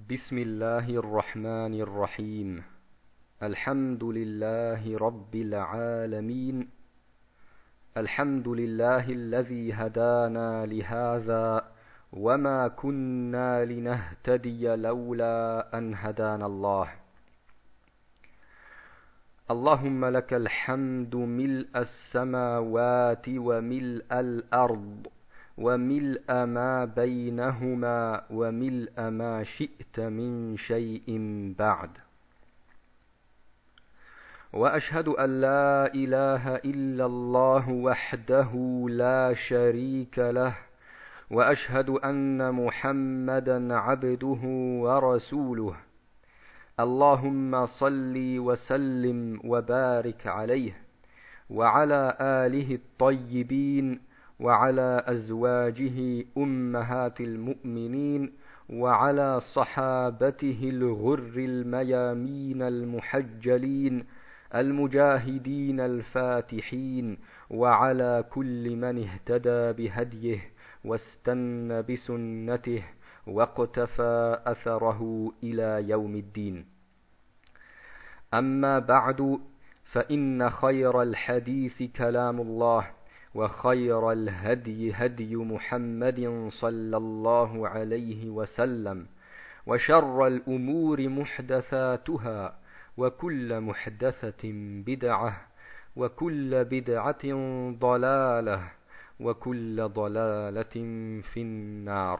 بسم الله الرحمن الرحيم. الحمد لله رب العالمين. الحمد لله الذي هدانا لهذا وما كنا لنهتدي لولا أن هدانا الله. اللهم لك الحمد ملء السماوات وملء الأرض وملء ما بينهما وملء ما شئت من شيء بعد. وأشهد أن لا إله إلا الله وحده لا شريك له، وأشهد أن محمدا عبده ورسوله. اللهم صل وسلم وبارك عليه وعلى آله الطيبين وعلى أزواجه أمهات المؤمنين وعلى صحابته الغر الميامين المحجلين المجاهدين الفاتحين وعلى كل من اهتدى بهديه واستنى بسنته واقتفى أثره إلى يوم الدين. أما بعد، فإن خير الحديث كلام الله، وخير الهدي هدي محمد صلى الله عليه وسلم، وشر الأمور محدثاتها، وكل محدثة بدعة، وكل بدعة ضلالة، وكل ضلالة في النار.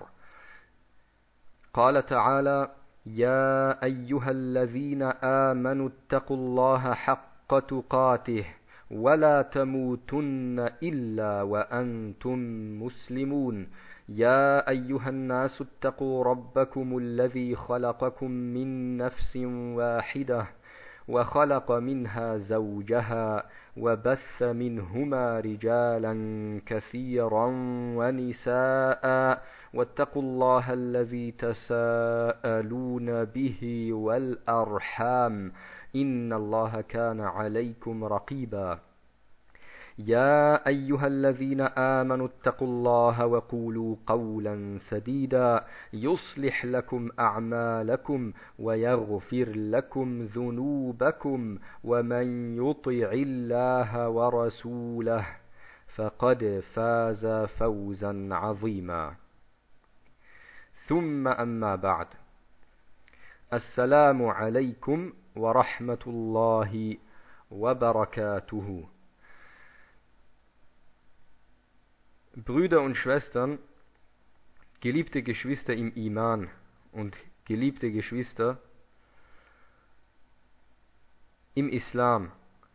قال تعالى: يا أيها الذين آمنوا اتقوا الله حق تقاته ولا تموتن إلا وأنتم مسلمون. يا أيها الناس اتقوا ربكم الذي خلقكم من نفس واحدة وخلق منها زوجها وبث منهما رجالا كثيرا ونساء، واتقوا الله الذي تساءلون به والأرحام، إن الله كان عليكم رقيبا. يا أيها الذين آمنوا اتقوا الله وقولوا قولا سديدا يصلح لكم أعمالكم ويغفر لكم ذنوبكم، ومن يطع الله ورسوله فقد فاز فوزا عظيما. ثم أما بعد، السلام عليكم ورحمة الله وبركاته. Brüder und Schwestern, geliebte Geschwister im Iman und geliebte Geschwister im Islam,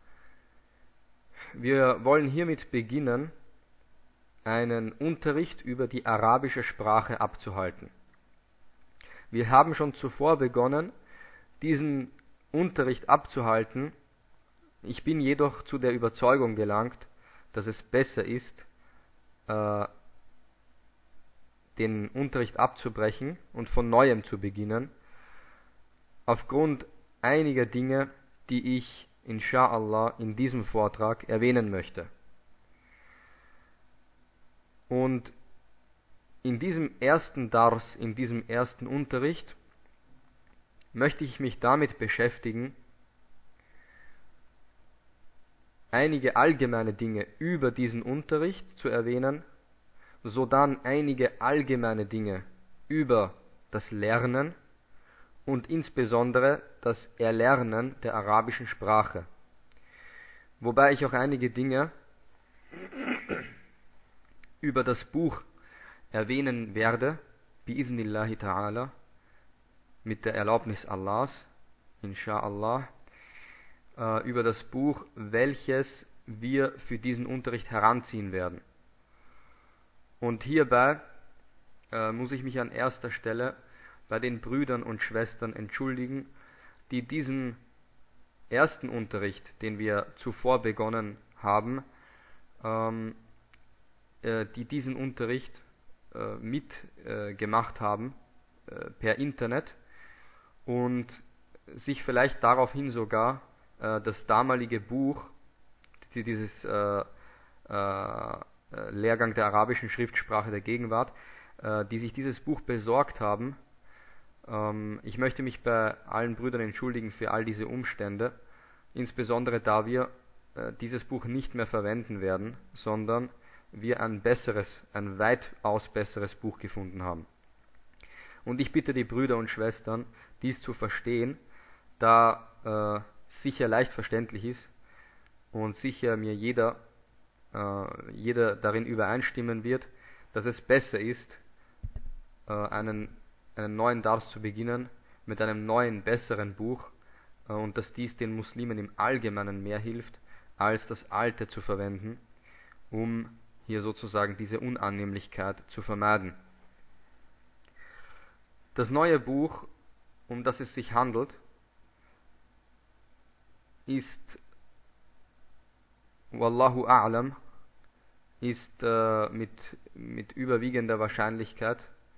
wir wollen hiermit beginnen, einen Unterricht über die arabische Sprache abzuhalten. Wir haben schon zuvor begonnen, diesen Unterricht abzuhalten. Ich bin jedoch zu der Überzeugung gelangt, dass es besser ist, den Unterricht abzubrechen und von neuem zu beginnen, aufgrund einiger Dinge, die ich insha'Allah in diesem Vortrag erwähnen möchte. Und in diesem ersten Dars, in diesem ersten Unterricht, möchte ich mich damit beschäftigen, einige allgemeine Dinge über diesen Unterricht zu erwähnen, sodann einige allgemeine Dinge über das Lernen und insbesondere das Erlernen der arabischen Sprache. Wobei ich auch einige Dinge über das Buch erwähnen werde, bi'iznillahi ta'ala, mit der Erlaubnis Allahs, insha'Allah, über das Buch, welches wir für diesen Unterricht heranziehen werden. Und hierbei muss ich mich an erster Stelle bei den Brüdern und Schwestern entschuldigen, die diesen ersten Unterricht, den wir zuvor begonnen haben, die diesen Unterricht mitgemacht haben per Internet und sich vielleicht daraufhin sogar das damalige Buch, dieses Lehrgang der arabischen Schriftsprache der Gegenwart, die sich dieses Buch besorgt haben, Ich möchte mich bei allen Brüdern entschuldigen für all diese Umstände, insbesondere da wir dieses Buch nicht mehr verwenden werden, sondern wir ein weitaus besseres Buch gefunden haben. Und ich bitte die Brüder und Schwestern, dies zu verstehen, da sicher leicht verständlich ist und sicher mir jeder darin übereinstimmen wird, dass es besser ist, einen neuen Dars zu beginnen mit einem neuen, besseren Buch und dass dies den Muslimen im Allgemeinen mehr hilft, als das alte zu verwenden, um hier sozusagen diese Unannehmlichkeit zu vermeiden. Das neue Buch, um das es sich handelt, ist, Wallahu A'lam, ist mit überwiegender Wahrscheinlichkeit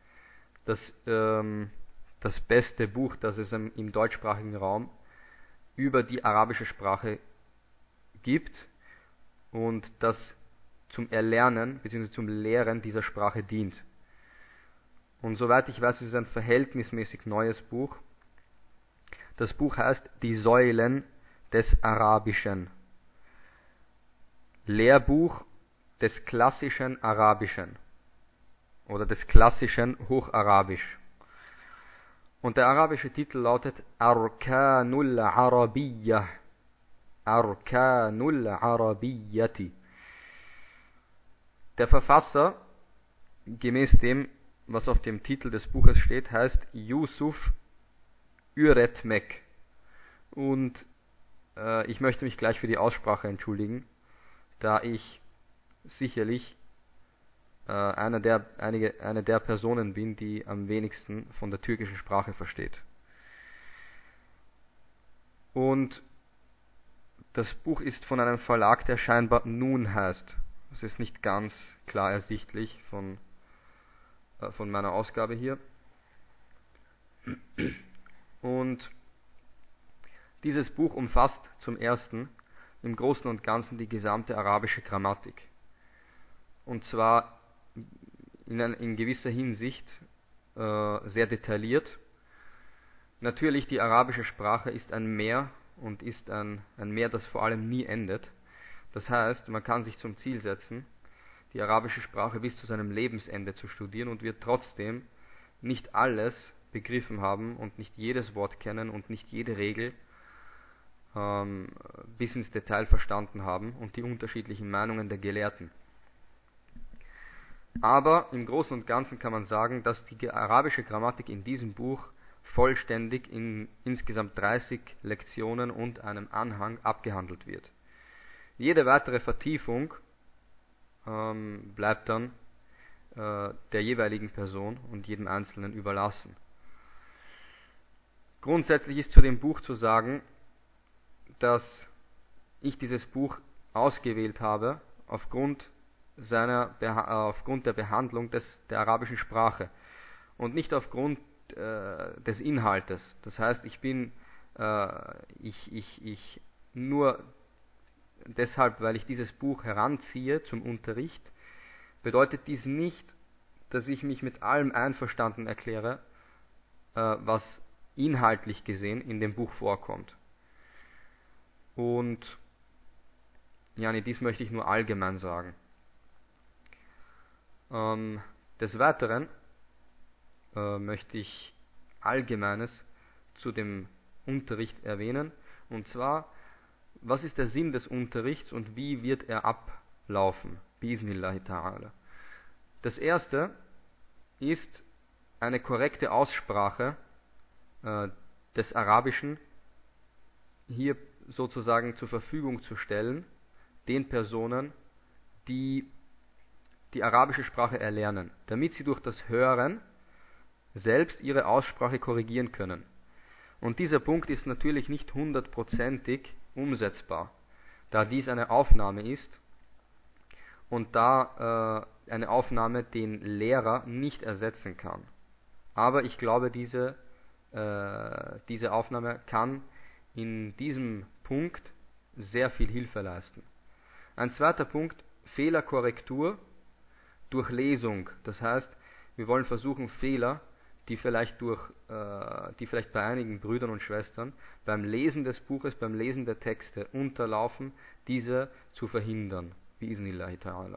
das beste Buch, das es im deutschsprachigen Raum über die arabische Sprache gibt und das zum Erlernen bzw. zum Lehren dieser Sprache dient. Und soweit ich weiß, ist es ein verhältnismäßig neues Buch. Das Buch heißt Die Säulen des Arabischen. Lehrbuch des klassischen Arabischen oder des klassischen Hocharabisch. Und der arabische Titel lautet Arkanul Arabiyyah. Arkanul Arabiyyati. Der Verfasser, gemäß dem, was auf dem Titel des Buches steht, heißt Yusuf Üretmek. Und ich möchte mich gleich für die Aussprache entschuldigen, da ich sicherlich eine der Personen bin, die am wenigsten von der türkischen Sprache versteht. Und das Buch ist von einem Verlag, der scheinbar Nun heißt. Das ist nicht ganz klar ersichtlich von meiner Ausgabe hier. Und dieses Buch umfasst zum ersten im Großen und Ganzen die gesamte arabische Grammatik. Und zwar in gewisser Hinsicht sehr detailliert. Natürlich, die arabische Sprache ist ein Meer und ist ein Meer, das vor allem nie endet. Das heißt, man kann sich zum Ziel setzen, die arabische Sprache bis zu seinem Lebensende zu studieren und wird trotzdem nicht alles begriffen haben und nicht jedes Wort kennen und nicht jede Regel bis ins Detail verstanden haben und die unterschiedlichen Meinungen der Gelehrten. Aber im Großen und Ganzen kann man sagen, dass die arabische Grammatik in diesem Buch vollständig in insgesamt 30 Lektionen und einem Anhang abgehandelt wird. Jede weitere Vertiefung bleibt dann der jeweiligen Person und jedem Einzelnen überlassen. Grundsätzlich ist zu dem Buch zu sagen, dass ich dieses Buch ausgewählt habe aufgrund der Behandlung der arabischen Sprache und nicht aufgrund des Inhaltes. Das heißt, ich nur deshalb, weil ich dieses Buch heranziehe zum Unterricht, bedeutet dies nicht, dass ich mich mit allem einverstanden erkläre, was inhaltlich gesehen in dem Buch vorkommt. Und dies möchte ich nur allgemein sagen. Des Weiteren möchte ich Allgemeines zu dem Unterricht erwähnen, und zwar, was ist der Sinn des Unterrichts und wie wird er ablaufen? Bismillahi ta'ala. Das erste ist eine korrekte Aussprache des Arabischen hier sozusagen zur Verfügung zu stellen, den Personen, die die arabische Sprache erlernen, damit sie durch das Hören selbst ihre Aussprache korrigieren können. Und dieser Punkt ist natürlich nicht 100%ig umsetzbar, da dies eine Aufnahme ist und da eine Aufnahme den Lehrer nicht ersetzen kann. Aber ich glaube, diese Aufnahme kann in diesem Punkt sehr viel Hilfe leisten. Ein zweiter Punkt, Fehlerkorrektur durch Lesung. Das heißt, wir wollen versuchen, Fehler, die vielleicht bei einigen Brüdern und Schwestern beim Lesen des Buches, beim Lesen der Texte unterlaufen, diese zu verhindern, bi'iznillahi ta'ala.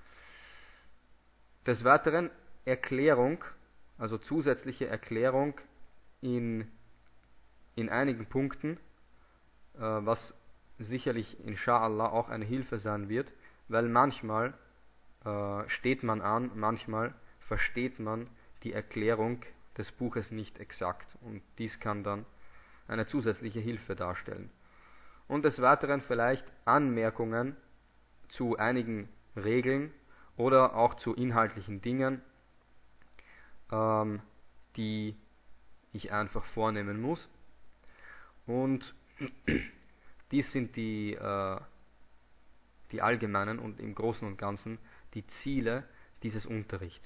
Des Weiteren Erklärung, also zusätzliche Erklärung in einigen Punkten, was sicherlich insha'Allah auch eine Hilfe sein wird, weil manchmal steht man an, manchmal versteht man die Erklärung des Buches nicht exakt und dies kann dann eine zusätzliche Hilfe darstellen. Und des Weiteren vielleicht Anmerkungen zu einigen Regeln oder auch zu inhaltlichen Dingen, die ich einfach vornehmen muss. Und dies sind die allgemeinen und im Großen und Ganzen die Ziele dieses Unterrichts.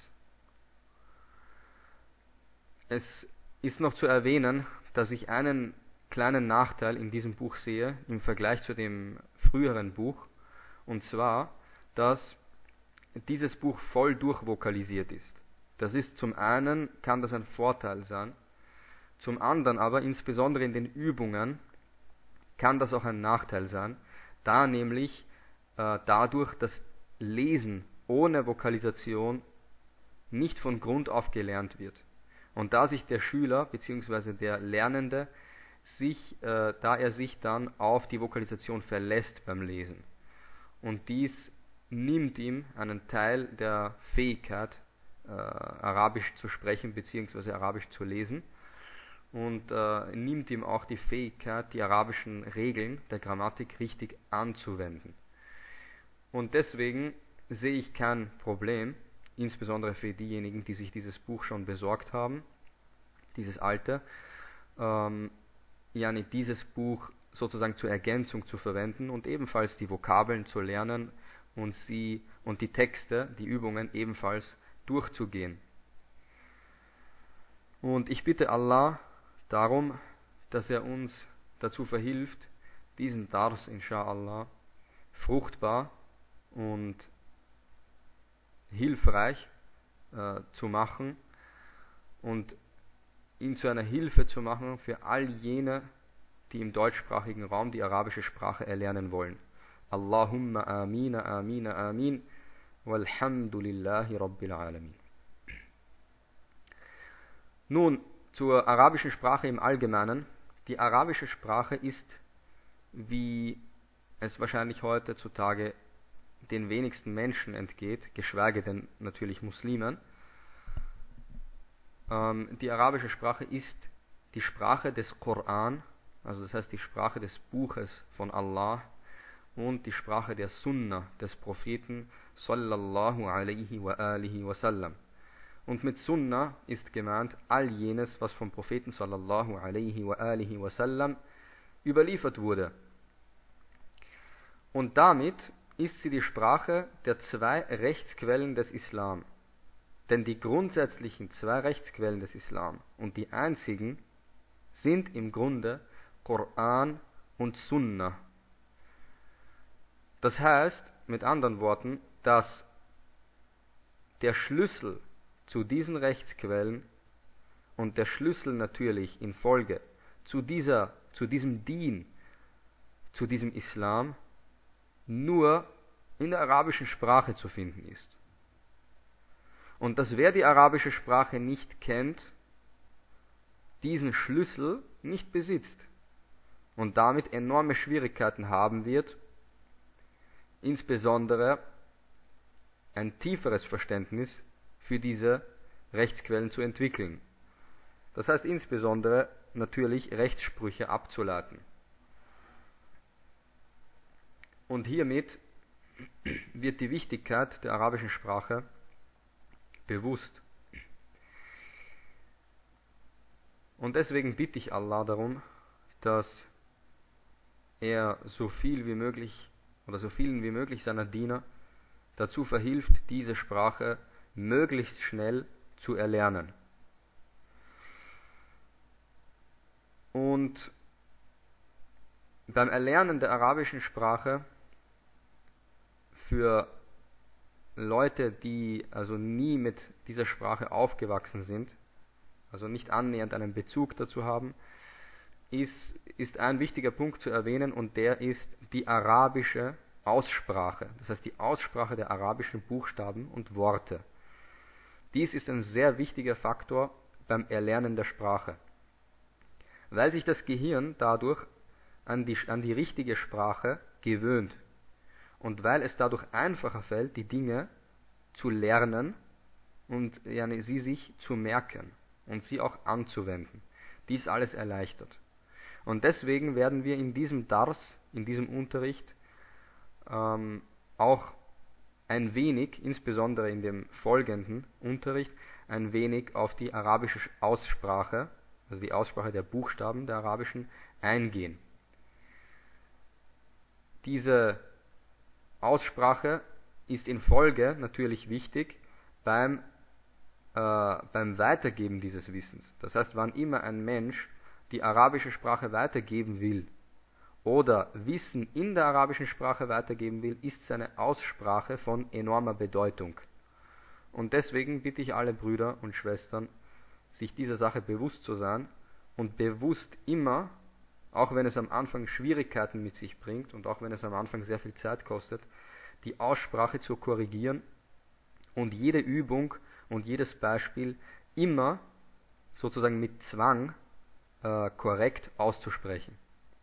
Es ist noch zu erwähnen, dass ich einen kleinen Nachteil in diesem Buch sehe im Vergleich zu dem früheren Buch, und zwar, dass dieses Buch voll durchvokalisiert ist. Das ist zum einen, kann das ein Vorteil sein, zum anderen aber, insbesondere in den Übungen, kann das auch ein Nachteil sein, da nämlich dadurch das Lesen ohne Vokalisation nicht von Grund auf gelernt wird. Und da sich der Schüler bzw. der Lernende da er sich dann auf die Vokalisation verlässt beim Lesen. Und dies nimmt ihm einen Teil der Fähigkeit, Arabisch zu sprechen bzw. Arabisch zu lesen und nimmt ihm auch die Fähigkeit, die arabischen Regeln der Grammatik richtig anzuwenden. Und deswegen sehe ich kein Problem, insbesondere für diejenigen, die sich dieses Buch schon besorgt haben, dieses alte, dieses Buch sozusagen zur Ergänzung zu verwenden und ebenfalls die Vokabeln zu lernen und die Texte, die Übungen ebenfalls durchzugehen. Und ich bitte Allah darum, dass er uns dazu verhilft, diesen Dars insha'Allah fruchtbar und hilfreich zu machen und ihn zu einer Hilfe zu machen für all jene, die im deutschsprachigen Raum die arabische Sprache erlernen wollen. Allahumma amina amina amin walhamdulillahi rabbil alamin. Nun zur arabischen Sprache im Allgemeinen. Die arabische Sprache ist, wie es wahrscheinlich heutzutage den wenigsten Menschen entgeht, geschweige denn natürlich Muslimen. Die arabische Sprache ist die Sprache des Koran, also das heißt die Sprache des Buches von Allah und die Sprache der Sunna des Propheten sallallahu alaihi wa alihi wasallam. Und mit Sunna ist gemeint all jenes, was vom Propheten sallallahu alaihi wa alihi wasallam überliefert wurde. Und damit ist sie die Sprache der zwei Rechtsquellen des Islam. Denn die grundsätzlichen zwei Rechtsquellen des Islam und die einzigen sind im Grunde Koran und Sunna. Das heißt, mit anderen Worten, dass der Schlüssel zu diesen Rechtsquellen und der Schlüssel natürlich in Folge zu diesem Dien, zu diesem Islam, nur in der arabischen Sprache zu finden ist. Und dass wer die arabische Sprache nicht kennt, diesen Schlüssel nicht besitzt und damit enorme Schwierigkeiten haben wird, insbesondere ein tieferes Verständnis für diese Rechtsquellen zu entwickeln. Das heißt insbesondere natürlich Rechtssprüche abzuleiten. Und hiermit wird die Wichtigkeit der arabischen Sprache bewusst. Und deswegen bitte ich Allah darum, dass er so viel wie möglich oder so vielen wie möglich seiner Diener dazu verhilft, diese Sprache möglichst schnell zu erlernen. Und beim Erlernen der arabischen Sprache für Leute, die also nie mit dieser Sprache aufgewachsen sind, also nicht annähernd einen Bezug dazu haben, ist ein wichtiger Punkt zu erwähnen, und der ist die arabische Aussprache. Das heißt die Aussprache der arabischen Buchstaben und Worte. Dies ist ein sehr wichtiger Faktor beim Erlernen der Sprache, weil sich das Gehirn dadurch an die richtige Sprache gewöhnt und weil es dadurch einfacher fällt, die Dinge zu lernen und sie sich zu merken und sie auch anzuwenden. Dies alles erleichtert. Und deswegen werden wir in diesem Dars, in diesem Unterricht, auch ein wenig, insbesondere in dem folgenden Unterricht, ein wenig auf die arabische Aussprache, also die Aussprache der Buchstaben der arabischen, eingehen. Diese Aussprache ist in Folge natürlich wichtig beim Weitergeben dieses Wissens. Das heißt, wann immer ein Mensch die arabische Sprache weitergeben will oder Wissen in der arabischen Sprache weitergeben will, ist seine Aussprache von enormer Bedeutung. Und deswegen bitte ich alle Brüder und Schwestern, sich dieser Sache bewusst zu sein und bewusst immer, auch wenn es am Anfang Schwierigkeiten mit sich bringt und auch wenn es am Anfang sehr viel Zeit kostet, die Aussprache zu korrigieren und jede Übung und jedes Beispiel immer sozusagen mit Zwang korrekt auszusprechen.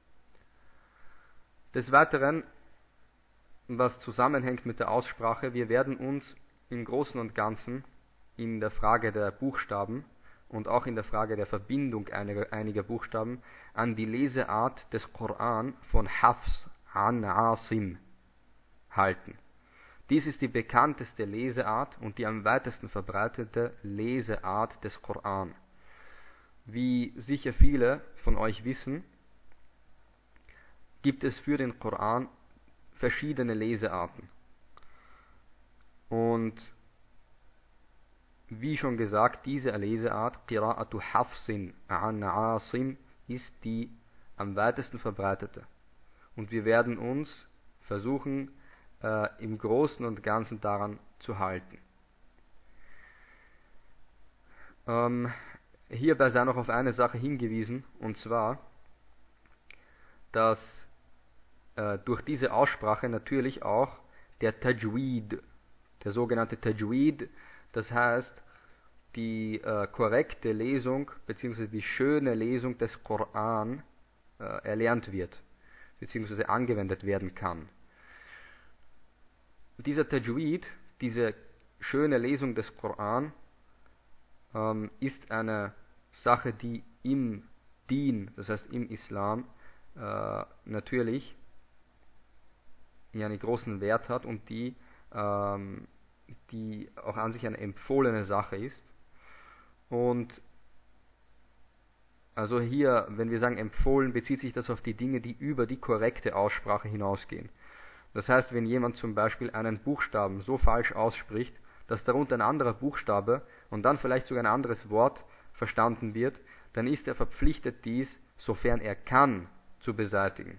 Des Weiteren, was zusammenhängt mit der Aussprache, wir werden uns im Großen und Ganzen in der Frage der Buchstaben und auch in der Frage der Verbindung einiger Buchstaben an die Leseart des Koran von Hafs an Asim halten. Dies ist die bekannteste Leseart und die am weitesten verbreitete Leseart des Koran. Wie sicher viele von euch wissen, gibt es für den Koran verschiedene Lesearten. Und wie schon gesagt, diese Leseart, Qira'atu Hafsin an Asim, ist die am weitesten verbreitete. Und wir werden uns versuchen, im Großen und Ganzen daran zu halten. Hierbei sei noch auf eine Sache hingewiesen, und zwar, dass durch diese Aussprache natürlich auch der Tajweed, der sogenannte Tajweed, das heißt die korrekte Lesung bzw. die schöne Lesung des Koran erlernt wird bzw. angewendet werden kann. Dieser Tajweed, diese schöne Lesung des Koran, ist eine Sache, die im Dien, das heißt im Islam, natürlich einen großen Wert hat und die auch an sich eine empfohlene Sache ist. Und also hier, wenn wir sagen empfohlen, bezieht sich das auf die Dinge, die über die korrekte Aussprache hinausgehen. Das heißt, wenn jemand zum Beispiel einen Buchstaben so falsch ausspricht, dass darunter ein anderer Buchstabe und dann vielleicht sogar ein anderes Wort verstanden wird, dann ist er verpflichtet, dies, sofern er kann, zu beseitigen.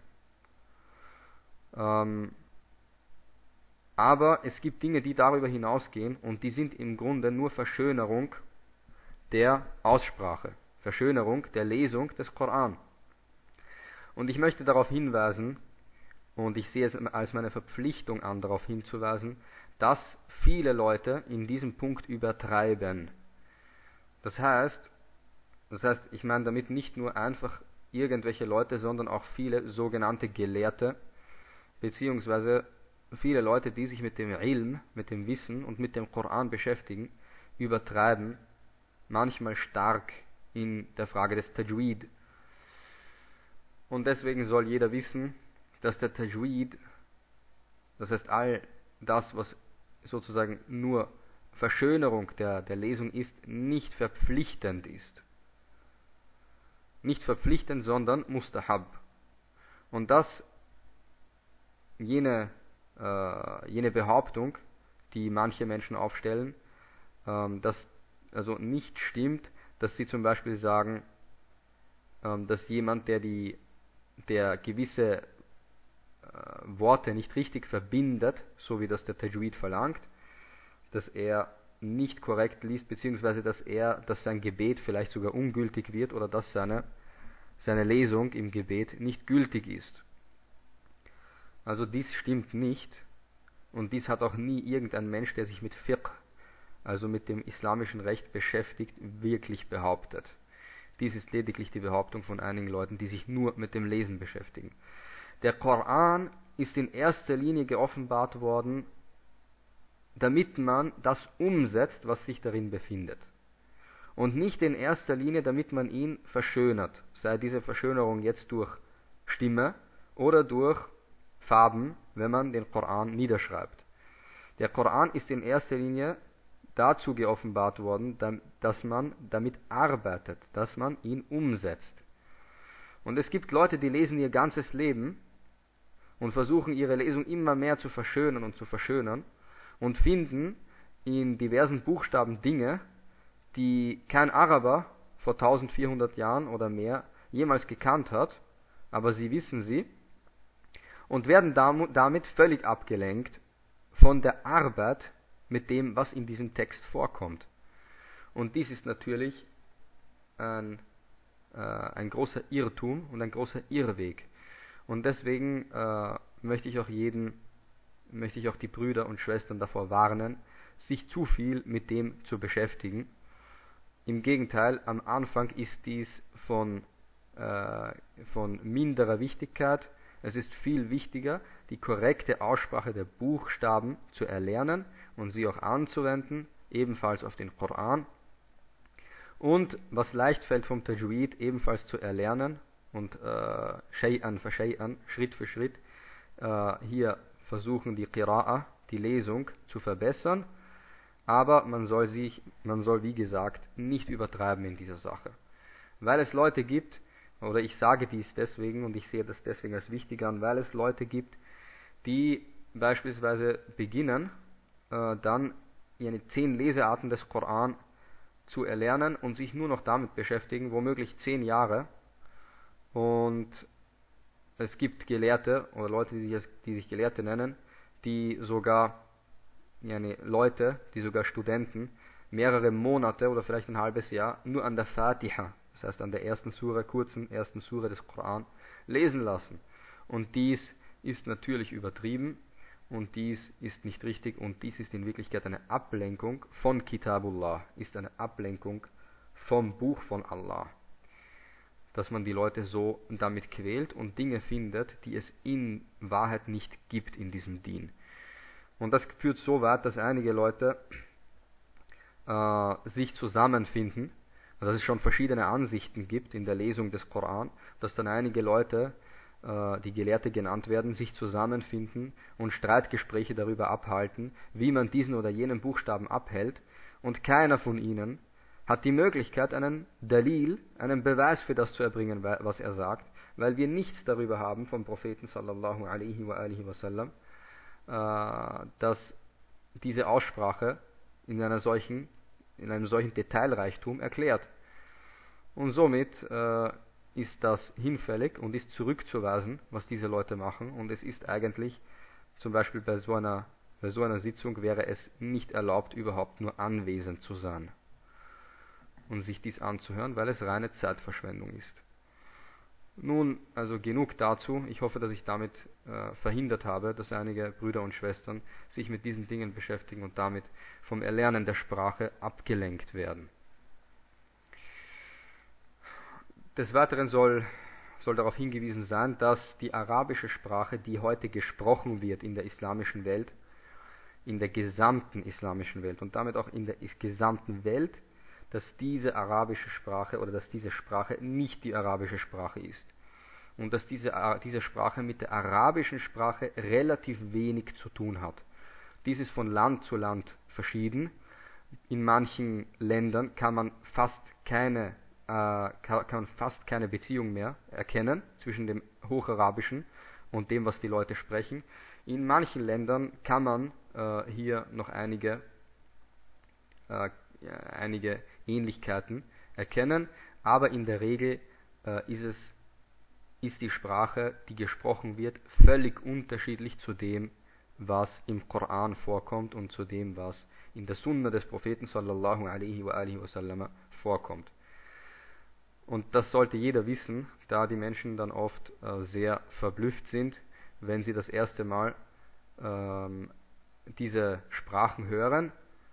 Aber es gibt Dinge, die darüber hinausgehen und die sind im Grunde nur Verschönerung der Aussprache, Verschönerung der Lesung des Koran. Und ich möchte darauf hinweisen, und ich sehe es als meine Verpflichtung an, darauf hinzuweisen, dass viele Leute in diesem Punkt übertreiben. Das heißt, ich meine damit nicht nur einfach irgendwelche Leute, sondern auch viele sogenannte Gelehrte, beziehungsweise viele Leute, die sich mit dem Ilm, mit dem Wissen und mit dem Koran beschäftigen, übertreiben manchmal stark in der Frage des Tajweed. Und deswegen soll jeder wissen, dass der Tajweed, das heißt all das, was sozusagen nur Verschönerung der Lesung ist, nicht verpflichtend ist. Nicht verpflichtend, sondern Mustahab. Und dass jene Behauptung, die manche Menschen aufstellen, dass also nicht stimmt, dass sie zum Beispiel sagen, dass jemand, der gewisse Worte nicht richtig verbindet, so wie das der Tajweed verlangt, dass er nicht korrekt liest, beziehungsweise dass sein Gebet vielleicht sogar ungültig wird oder dass seine Lesung im Gebet nicht gültig ist. Also dies stimmt nicht und dies hat auch nie irgendein Mensch, der sich mit Fiqh, also mit dem islamischen Recht beschäftigt, wirklich behauptet. Dies ist lediglich die Behauptung von einigen Leuten, die sich nur mit dem Lesen beschäftigen. Der Koran ist in erster Linie geoffenbart worden, damit man das umsetzt, was sich darin befindet. Und nicht in erster Linie, damit man ihn verschönert, sei diese Verschönerung jetzt durch Stimme oder durch Farben, wenn man den Koran niederschreibt. Der Koran ist in erster Linie dazu geoffenbart worden, dass man damit arbeitet, dass man ihn umsetzt. Und es gibt Leute, die lesen ihr ganzes Leben und versuchen ihre Lesung immer mehr zu verschönern und zu verschönern und finden in diversen Buchstaben Dinge, die kein Araber vor 1400 Jahren oder mehr jemals gekannt hat, aber sie wissen sie und werden damit völlig abgelenkt von der Arbeit mit dem, was in diesem Text vorkommt. Und dies ist natürlich ein großer Irrtum und ein großer Irrweg. Und deswegen möchte ich auch die Brüder und Schwestern davor warnen, sich zu viel mit dem zu beschäftigen. Im Gegenteil, am Anfang ist dies von minderer Wichtigkeit. Es ist viel wichtiger, die korrekte Aussprache der Buchstaben zu erlernen und sie auch anzuwenden, ebenfalls auf den Koran. Und was leicht fällt vom Tajwid, ebenfalls zu erlernen und Shay'an für Shay'an, Schritt für Schritt, hier versuchen die Qira'a, die Lesung, zu verbessern. Aber man soll wie gesagt nicht übertreiben in dieser Sache. Weil es Leute gibt, oder ich sage dies deswegen und ich sehe das deswegen als wichtig an, weil es Leute gibt, die beispielsweise beginnen, dann 10 Lesearten des Koran zu erlernen und sich nur noch damit beschäftigen, womöglich 10 Jahre. Und es gibt Gelehrte oder Leute, die sich Gelehrte nennen, die sogar Studenten, mehrere Monate oder vielleicht ein halbes Jahr nur an der Fatiha, das heißt an der kurzen ersten Sura des Koran, lesen lassen. Und dies ist natürlich übertrieben und dies ist nicht richtig und dies ist in Wirklichkeit eine Ablenkung von Kitabullah, ist eine Ablenkung vom Buch von Allah. Dass man die Leute so damit quält und Dinge findet, die es in Wahrheit nicht gibt in diesem Dien. Und das führt so weit, dass einige Leute sich zusammenfinden, dass es schon verschiedene Ansichten gibt in der Lesung des Koran, dass dann einige Leute, die Gelehrte genannt werden, sich zusammenfinden und Streitgespräche darüber abhalten, wie man diesen oder jenen Buchstaben abhält, und keiner von ihnen hat die Möglichkeit, einen Dalil, einen Beweis für das zu erbringen, was er sagt, weil wir nichts darüber haben vom Propheten sallallahu alaihi wa alihi wasallam, dass diese Aussprache in einem solchen Detailreichtum erklärt. Und somit ist das hinfällig und ist zurückzuweisen, was diese Leute machen. Und es ist eigentlich, zum Beispiel bei so einer Sitzung, wäre es nicht erlaubt, überhaupt nur anwesend zu sein und sich dies anzuhören, weil es reine Zeitverschwendung ist. Nun, also genug dazu. Ich hoffe, dass ich damit verhindert habe, dass einige Brüder und Schwestern sich mit diesen Dingen beschäftigen und damit vom Erlernen der Sprache abgelenkt werden. Des Weiteren soll darauf hingewiesen sein, dass die arabische Sprache, die heute gesprochen wird in der islamischen Welt, in der gesamten islamischen Welt und damit auch in der gesamten Welt, dass diese arabische Sprache oder dass diese Sprache nicht die arabische Sprache ist. Und dass diese Sprache mit der arabischen Sprache relativ wenig zu tun hat. Dies ist von Land zu Land verschieden. In manchen Ländern kann man fast keine Beziehung mehr erkennen zwischen dem Hocharabischen und dem, was die Leute sprechen. In manchen Ländern kann man hier noch einige Ähnlichkeiten erkennen, aber in der Regel ist die Sprache, die gesprochen wird, völlig unterschiedlich zu dem, was im Koran vorkommt und zu dem, was in der Sunna des Propheten sallallahu alaihi wa alihi wasallam vorkommt. Und das sollte jeder wissen, da die Menschen dann oft sehr verblüfft sind, wenn sie das erste Mal diese Sprachen hören,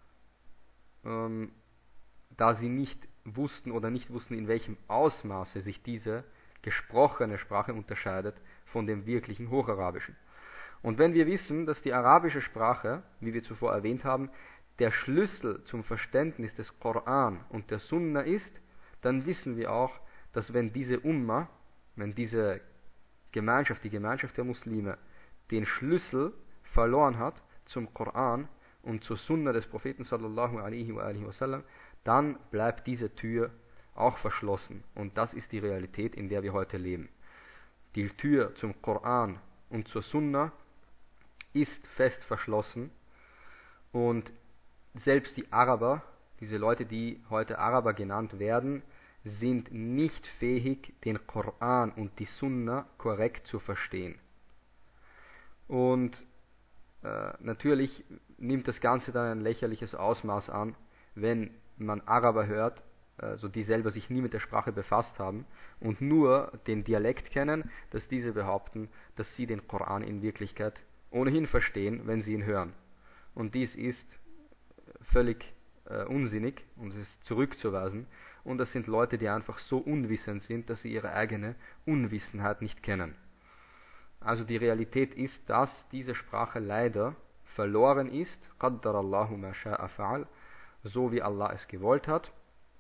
da sie nicht wussten, in welchem Ausmaße sich diese gesprochene Sprache unterscheidet von dem wirklichen Hocharabischen. Und wenn wir wissen, dass die arabische Sprache, wie wir zuvor erwähnt haben, der Schlüssel zum Verständnis des Koran und der Sunna ist, dann wissen wir auch, dass wenn diese Umma, wenn diese Gemeinschaft, die Gemeinschaft der Muslime, den Schlüssel verloren hat zum Koran und zur Sunna des Propheten sallallahu alaihi wa alihi wasallam, dann bleibt diese Tür auch verschlossen. Und das ist die Realität, in der wir heute leben. Die Tür zum Koran und zur Sunna ist fest verschlossen und selbst die Araber, diese Leute, die heute Araber genannt werden, sind nicht fähig, den Koran und die Sunna korrekt zu verstehen. Und natürlich nimmt das Ganze dann ein lächerliches Ausmaß an, wenn man Araber hört, also die selber sich nie mit der Sprache befasst haben und nur den Dialekt kennen, dass diese behaupten, dass sie den Koran in Wirklichkeit ohnehin verstehen, wenn sie ihn hören. Und dies ist völlig unsinnig und es ist zurückzuweisen. Und das sind Leute, die einfach so unwissend sind, dass sie ihre eigene Unwissenheit nicht kennen. Also die Realität ist, dass diese Sprache leider verloren ist, qaddarallahu ma sha'a fa'al, so wie Allah es gewollt hat.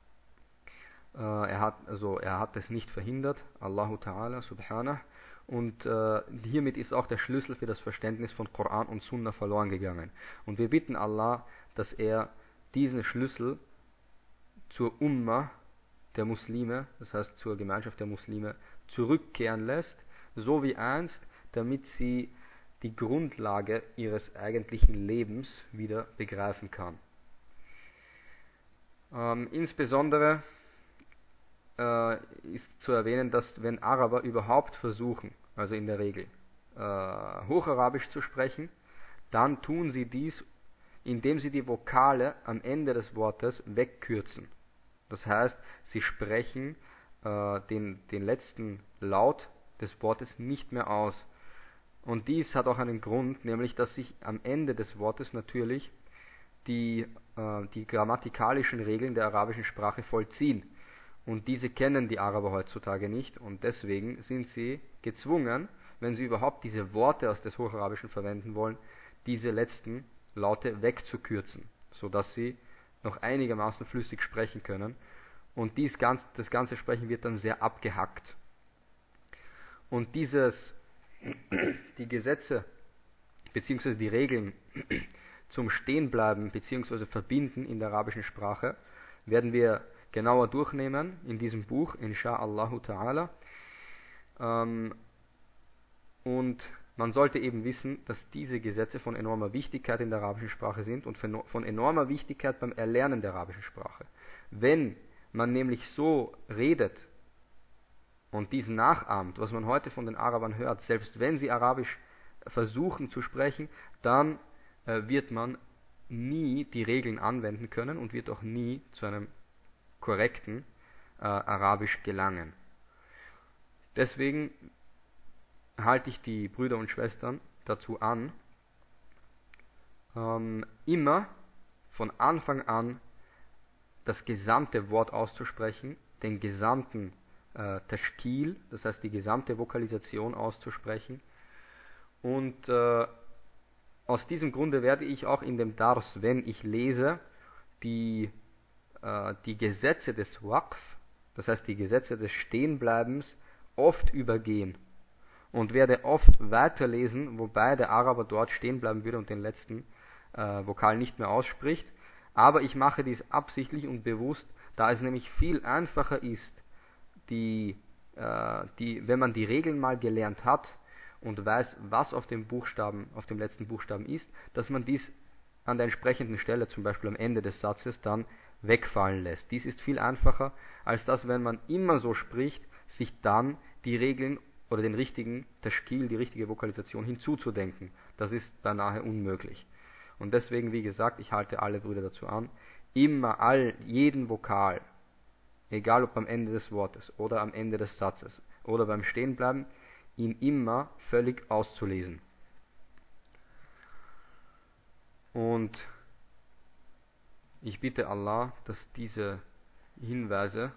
Er hat es nicht verhindert, Allahu Ta'ala subhanah. Und hiermit ist auch der Schlüssel für das Verständnis von Koran und Sunna verloren gegangen. Und wir bitten Allah, dass er diesen Schlüssel zur Umma der Muslime, das heißt zur Gemeinschaft der Muslime, zurückkehren lässt, so wie einst, damit sie die Grundlage ihres eigentlichen Lebens wieder begreifen kann. Insbesondere ist zu erwähnen, dass wenn Araber überhaupt versuchen, also in der Regel, Hocharabisch zu sprechen, dann tun sie dies, indem sie die Vokale am Ende des Wortes wegkürzen. Das heißt, sie sprechen den letzten Laut des Wortes nicht mehr aus. Und dies hat auch einen Grund, nämlich dass sich am Ende des Wortes natürlich die grammatikalischen Regeln der arabischen Sprache vollziehen. Und diese kennen die Araber heutzutage nicht und deswegen sind sie gezwungen, wenn sie überhaupt diese Worte aus des Hocharabischen verwenden wollen, diese letzten Laute wegzukürzen, sodass sie noch einigermaßen flüssig sprechen können. Und das ganze Sprechen wird dann sehr abgehackt. Und die Gesetze bzw. die Regeln zum Stehenbleiben bzw. Verbinden in der arabischen Sprache werden wir genauer durchnehmen in diesem Buch, insha'Allahu ta'ala. Und man sollte eben wissen, dass diese Gesetze von enormer Wichtigkeit in der arabischen Sprache sind und von enormer Wichtigkeit beim Erlernen der arabischen Sprache. Wenn man nämlich so redet und dies nachahmt, was man heute von den Arabern hört, selbst wenn sie Arabisch versuchen zu sprechen, dann wird man nie die Regeln anwenden können und wird auch nie zu einem korrekten Arabisch gelangen. Deswegen halte ich die Brüder und Schwestern dazu an, immer von Anfang an das gesamte Wort auszusprechen, den gesamten Tashkil, das heißt die gesamte Vokalisation auszusprechen. Und aus diesem Grunde werde ich auch in dem Dars, wenn ich lese, die Gesetze des Waqf, das heißt die Gesetze des Stehenbleibens, oft übergehen und werde oft weiterlesen, wobei der Araber dort stehen bleiben würde und den letzten Vokal nicht mehr ausspricht. Aber ich mache dies absichtlich und bewusst, da es nämlich viel einfacher ist, wenn man die Regeln mal gelernt hat und weiß, was auf dem letzten Buchstaben ist, dass man dies an der entsprechenden Stelle, zum Beispiel am Ende des Satzes, dann wegfallen lässt. Dies ist viel einfacher, als dass, wenn man immer so spricht, sich dann die Regeln oder den richtigen Tashkil, die richtige Vokalisation hinzuzudenken. Das ist beinahe unmöglich. Und deswegen, wie gesagt, ich halte alle Brüder dazu an, immer jeden Vokal, egal ob am Ende des Wortes oder am Ende des Satzes oder beim Stehenbleiben, ihn immer völlig auszulesen. Und ich bitte Allah, dass diese Hinweise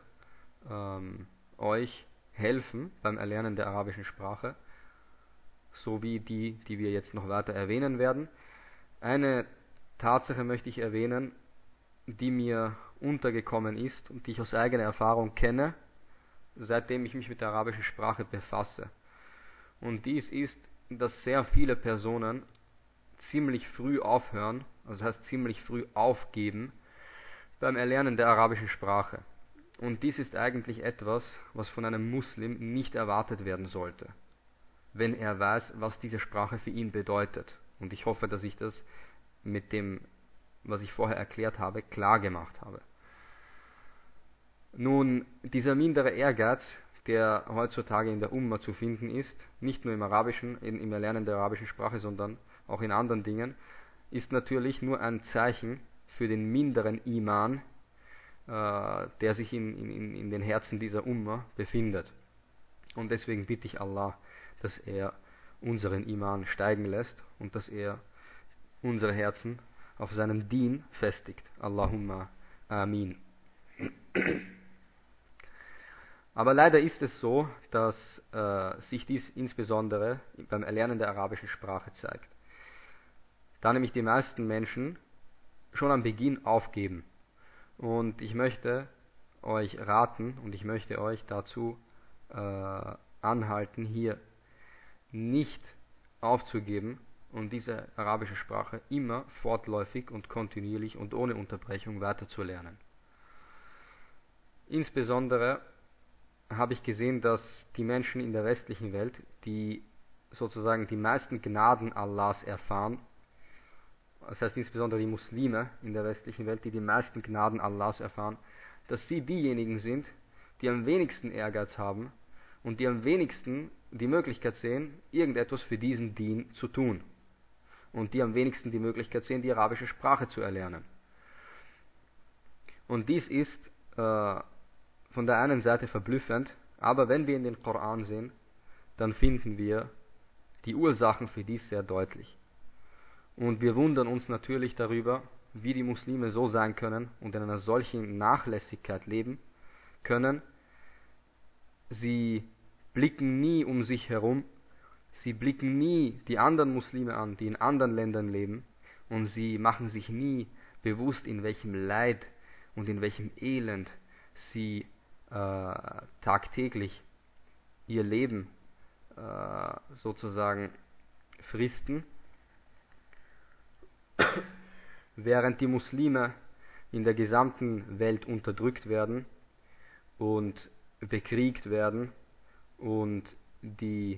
euch helfen beim Erlernen der arabischen Sprache, sowie die wir jetzt noch weiter erwähnen werden. Eine Tatsache möchte ich erwähnen, die mir untergekommen ist und die ich aus eigener Erfahrung kenne, seitdem ich mich mit der arabischen Sprache befasse. Und dies ist, dass sehr viele Personen ziemlich früh aufhören, also das heißt ziemlich früh aufgeben, beim Erlernen der arabischen Sprache. Und dies ist eigentlich etwas, was von einem Muslim nicht erwartet werden sollte, wenn er weiß, was diese Sprache für ihn bedeutet. Und ich hoffe, dass ich das mit dem, was ich vorher erklärt habe, klar gemacht habe. Nun, dieser mindere Ehrgeiz, der heutzutage in der Umma zu finden ist, nicht nur im Arabischen, im Erlernen der arabischen Sprache, sondern auch in anderen Dingen, ist natürlich nur ein Zeichen für den minderen Iman, der sich in den Herzen dieser Umma befindet. Und deswegen bitte ich Allah, dass er unseren Iman steigen lässt und dass er unsere Herzen auf seinem Dien festigt. Allahumma Amin. Aber leider ist es so, dass sich dies insbesondere beim Erlernen der arabischen Sprache zeigt. Da nämlich die meisten Menschen schon am Beginn aufgeben. Und ich möchte euch raten und ich möchte euch dazu anhalten, hier nicht aufzugeben und diese arabische Sprache immer fortläufig und kontinuierlich und ohne Unterbrechung weiterzulernen. Insbesondere habe ich gesehen, dass die Menschen in der westlichen Welt, die sozusagen die meisten Gnaden Allahs erfahren, das heißt insbesondere die Muslime in der westlichen Welt, die die meisten Gnaden Allahs erfahren, dass sie diejenigen sind, die am wenigsten Ehrgeiz haben und die am wenigsten die Möglichkeit sehen, irgendetwas für diesen Dien zu tun. Und die am wenigsten die Möglichkeit sehen, die arabische Sprache zu erlernen. Und dies ist von der einen Seite verblüffend, aber wenn wir in den Koran sehen, dann finden wir die Ursachen für dies sehr deutlich. Und wir wundern uns natürlich darüber, wie die Muslime so sein können und in einer solchen Nachlässigkeit leben können. Sie blicken nie um sich herum, sie blicken nie die anderen Muslime an, die in anderen Ländern leben, und sie machen sich nie bewusst, in welchem Leid und in welchem Elend sie tagtäglich ihr Leben sozusagen fristen, während die Muslime in der gesamten Welt unterdrückt werden und bekriegt werden und die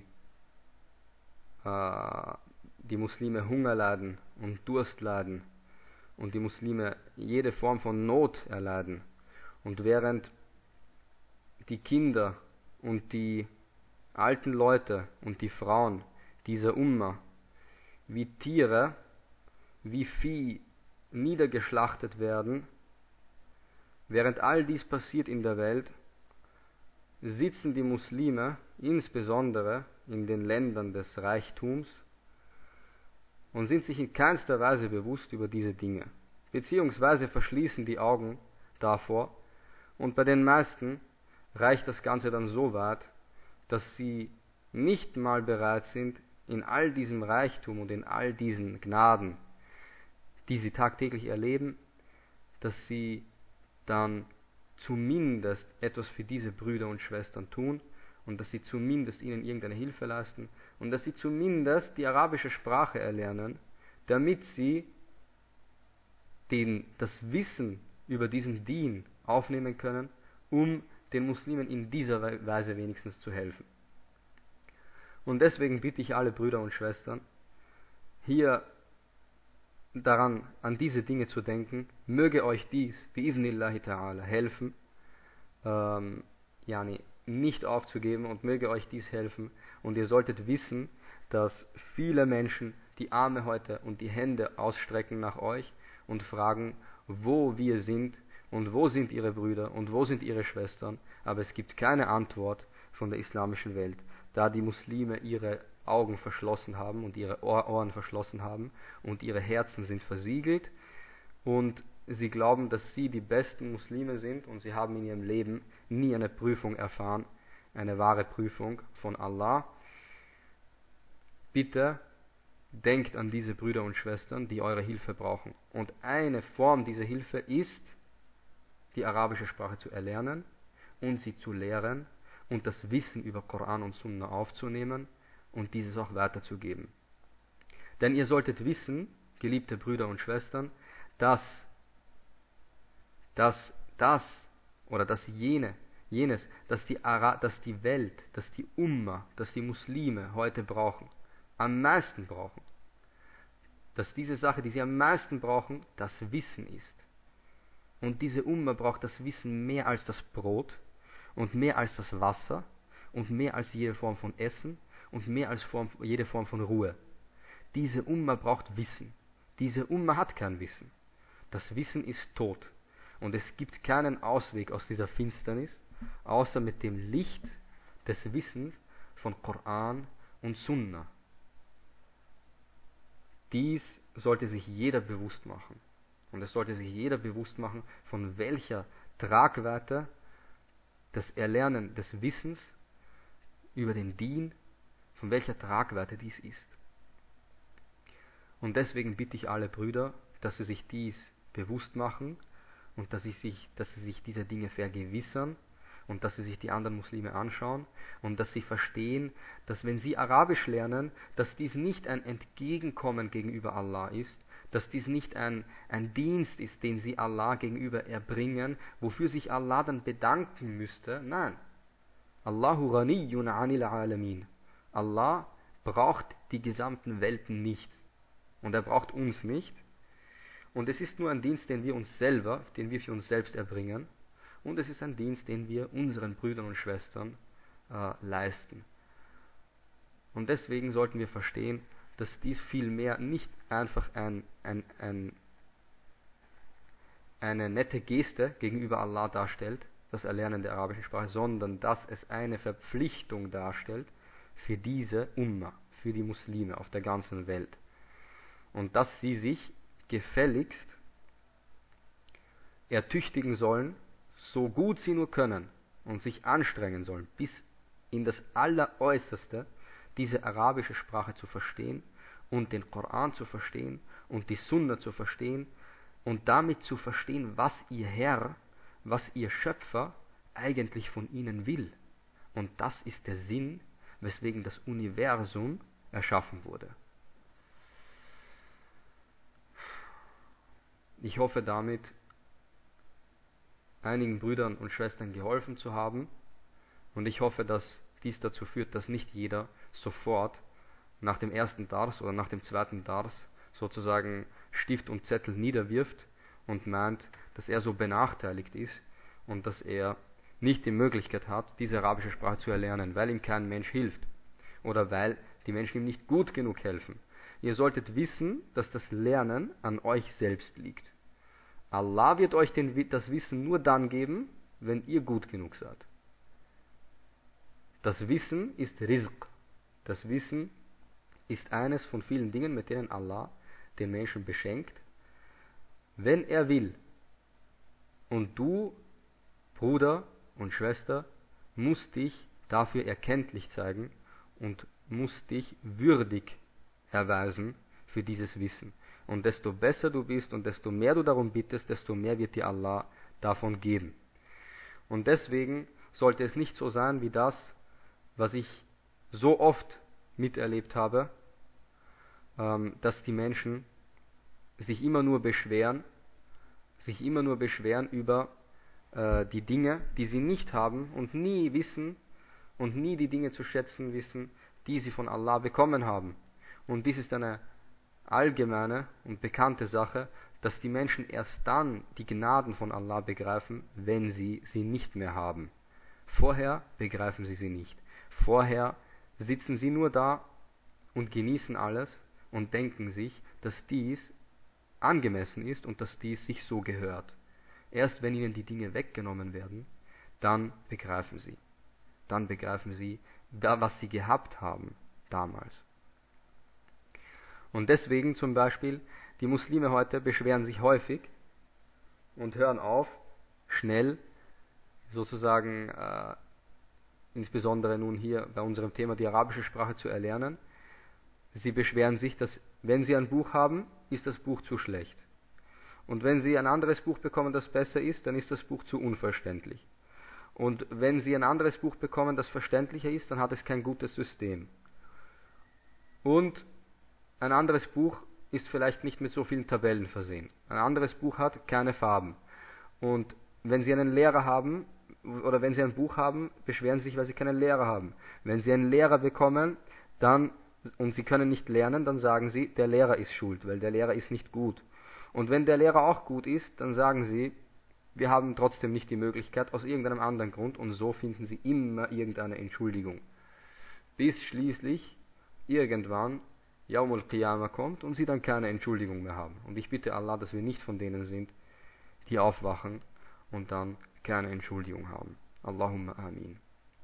Muslime Hunger leiden und Durst leiden und die Muslime jede Form von Not erleiden, und während die Kinder und die alten Leute und die Frauen dieser Umma wie Tiere, wie Vieh niedergeschlachtet werden, während all dies passiert in der Welt, sitzen die Muslime insbesondere in den Ländern des Reichtums und sind sich in keinster Weise bewusst über diese Dinge, beziehungsweise verschließen die Augen davor, und bei den meisten reicht das Ganze dann so weit, dass sie nicht mal bereit sind, in all diesem Reichtum und in all diesen Gnaden, die sie tagtäglich erleben, dass sie dann zumindest etwas für diese Brüder und Schwestern tun und dass sie zumindest ihnen irgendeine Hilfe leisten und dass sie zumindest die arabische Sprache erlernen, damit sie das Wissen über diesen Dien aufnehmen können, um den Muslimen in dieser Weise wenigstens zu helfen. Und deswegen bitte ich alle Brüder und Schwestern, hier an diese Dinge zu denken, möge euch dies, bi'iznillahi ta'ala, helfen, nicht aufzugeben, und möge euch dies helfen, und ihr solltet wissen, dass viele Menschen die Arme heute und die Hände ausstrecken nach euch und fragen, wo wir sind und wo sind ihre Brüder und wo sind ihre Schwestern, aber es gibt keine Antwort von der islamischen Welt, da die Muslime ihre Augen verschlossen haben und ihre Ohren verschlossen haben und ihre Herzen sind versiegelt und sie glauben, dass sie die besten Muslime sind und sie haben in ihrem Leben nie eine Prüfung erfahren, eine wahre Prüfung von Allah. Bitte denkt an diese Brüder und Schwestern, die eure Hilfe brauchen. Und eine Form dieser Hilfe ist, die arabische Sprache zu erlernen und sie zu lehren und das Wissen über Koran und Sunna aufzunehmen und dieses auch weiterzugeben. Denn ihr solltet wissen, geliebte Brüder und Schwestern, dass die Welt, dass die Umma, dass die Muslime heute brauchen, am meisten brauchen, dass diese Sache, die sie am meisten brauchen, das Wissen ist. Und diese Umma braucht das Wissen mehr als das Brot und mehr als das Wasser und mehr als jede Form von Essen und mehr als jede Form von Ruhe. Diese Umma braucht Wissen. Diese Umma hat kein Wissen. Das Wissen ist tot. Und es gibt keinen Ausweg aus dieser Finsternis, außer mit dem Licht des Wissens von Koran und Sunna. Dies sollte sich jeder bewusst machen. Und es sollte sich jeder bewusst machen, von welcher Tragweite das Erlernen des Wissens über den Dien, von welcher Tragweite dies ist. Und deswegen bitte ich alle Brüder, dass sie sich dies bewusst machen und dass sie sich dieser Dinge vergewissern und dass sie sich die anderen Muslime anschauen und dass sie verstehen, dass wenn sie Arabisch lernen, dass dies nicht ein Entgegenkommen gegenüber Allah ist, dass dies nicht ein Dienst ist, den sie Allah gegenüber erbringen, wofür sich Allah dann bedanken müsste. Nein. Allahu ghaniyyun 'anil 'alamin. Allah braucht die gesamten Welten nicht. Und er braucht uns nicht. Und es ist nur ein Dienst, den wir für uns selbst erbringen. Und es ist ein Dienst, den wir unseren Brüdern und Schwestern leisten. Und deswegen sollten wir verstehen, dass dies vielmehr nicht einfach eine nette Geste gegenüber Allah darstellt, das Erlernen der arabischen Sprache, sondern dass es eine Verpflichtung darstellt für diese Umma, für die Muslime auf der ganzen Welt. Und dass sie sich gefälligst ertüchtigen sollen, so gut sie nur können, und sich anstrengen sollen, bis in das Alleräußerste diese arabische Sprache zu verstehen und den Koran zu verstehen und die Sunna zu verstehen und damit zu verstehen, was ihr Herr, was ihr Schöpfer eigentlich von ihnen will. Und das ist der Sinn, weswegen das Universum erschaffen wurde. Ich hoffe damit, einigen Brüdern und Schwestern geholfen zu haben und ich hoffe, dass dies dazu führt, dass nicht jeder sofort nach dem ersten Dars oder nach dem zweiten Dars sozusagen Stift und Zettel niederwirft und meint, dass er so benachteiligt ist und dass er nicht die Möglichkeit hat, diese arabische Sprache zu erlernen, weil ihm kein Mensch hilft oder weil die Menschen ihm nicht gut genug helfen. Ihr solltet wissen, dass das Lernen an euch selbst liegt. Allah wird euch das Wissen nur dann geben, wenn ihr gut genug seid. Das Wissen ist Rizq. Das Wissen ist eines von vielen Dingen, mit denen Allah den Menschen beschenkt, wenn er will. Und du, Bruder und Schwester, musst dich dafür erkenntlich zeigen und musst dich würdig erweisen für dieses Wissen. Und desto besser du bist und desto mehr du darum bittest, desto mehr wird dir Allah davon geben. Und deswegen sollte es nicht so sein wie das, was ich so oft miterlebt habe, dass die Menschen sich immer nur beschweren über die Dinge, die sie nicht haben und nie wissen und nie die Dinge zu schätzen wissen, die sie von Allah bekommen haben. Und dies ist eine allgemeine und bekannte Sache, dass die Menschen erst dann die Gnaden von Allah begreifen, wenn sie sie nicht mehr haben. Vorher begreifen sie nicht. Vorher sitzen sie nur da und genießen alles und denken sich, dass dies angemessen ist und dass dies sich so gehört. Erst wenn ihnen die Dinge weggenommen werden, dann begreifen sie. Dann begreifen sie, was sie gehabt haben damals. Und deswegen zum Beispiel, die Muslime heute beschweren sich häufig und hören auf, schnell sozusagen, insbesondere nun hier bei unserem Thema die arabische Sprache zu erlernen. Sie beschweren sich, dass wenn sie ein Buch haben, ist das Buch zu schlecht. Und wenn sie ein anderes Buch bekommen, das besser ist, dann ist das Buch zu unverständlich. Und wenn sie ein anderes Buch bekommen, das verständlicher ist, dann hat es kein gutes System. Und ein anderes Buch ist vielleicht nicht mit so vielen Tabellen versehen. Ein anderes Buch hat keine Farben. Und wenn Sie einen Lehrer haben, oder wenn Sie ein Buch haben, beschweren Sie sich, weil Sie keinen Lehrer haben. Wenn Sie einen Lehrer bekommen, und Sie können nicht lernen, dann sagen Sie, der Lehrer ist schuld, weil der Lehrer ist nicht gut. Und wenn der Lehrer auch gut ist, dann sagen Sie, wir haben trotzdem nicht die Möglichkeit, aus irgendeinem anderen Grund, und so finden Sie immer irgendeine Entschuldigung. Bis schließlich irgendwann Yaumul Qiyamah kommt und Sie dann keine Entschuldigung mehr haben. Und ich bitte Allah, dass wir nicht von denen sind, die aufwachen und dann keine Entschuldigung haben. Allahumma amin.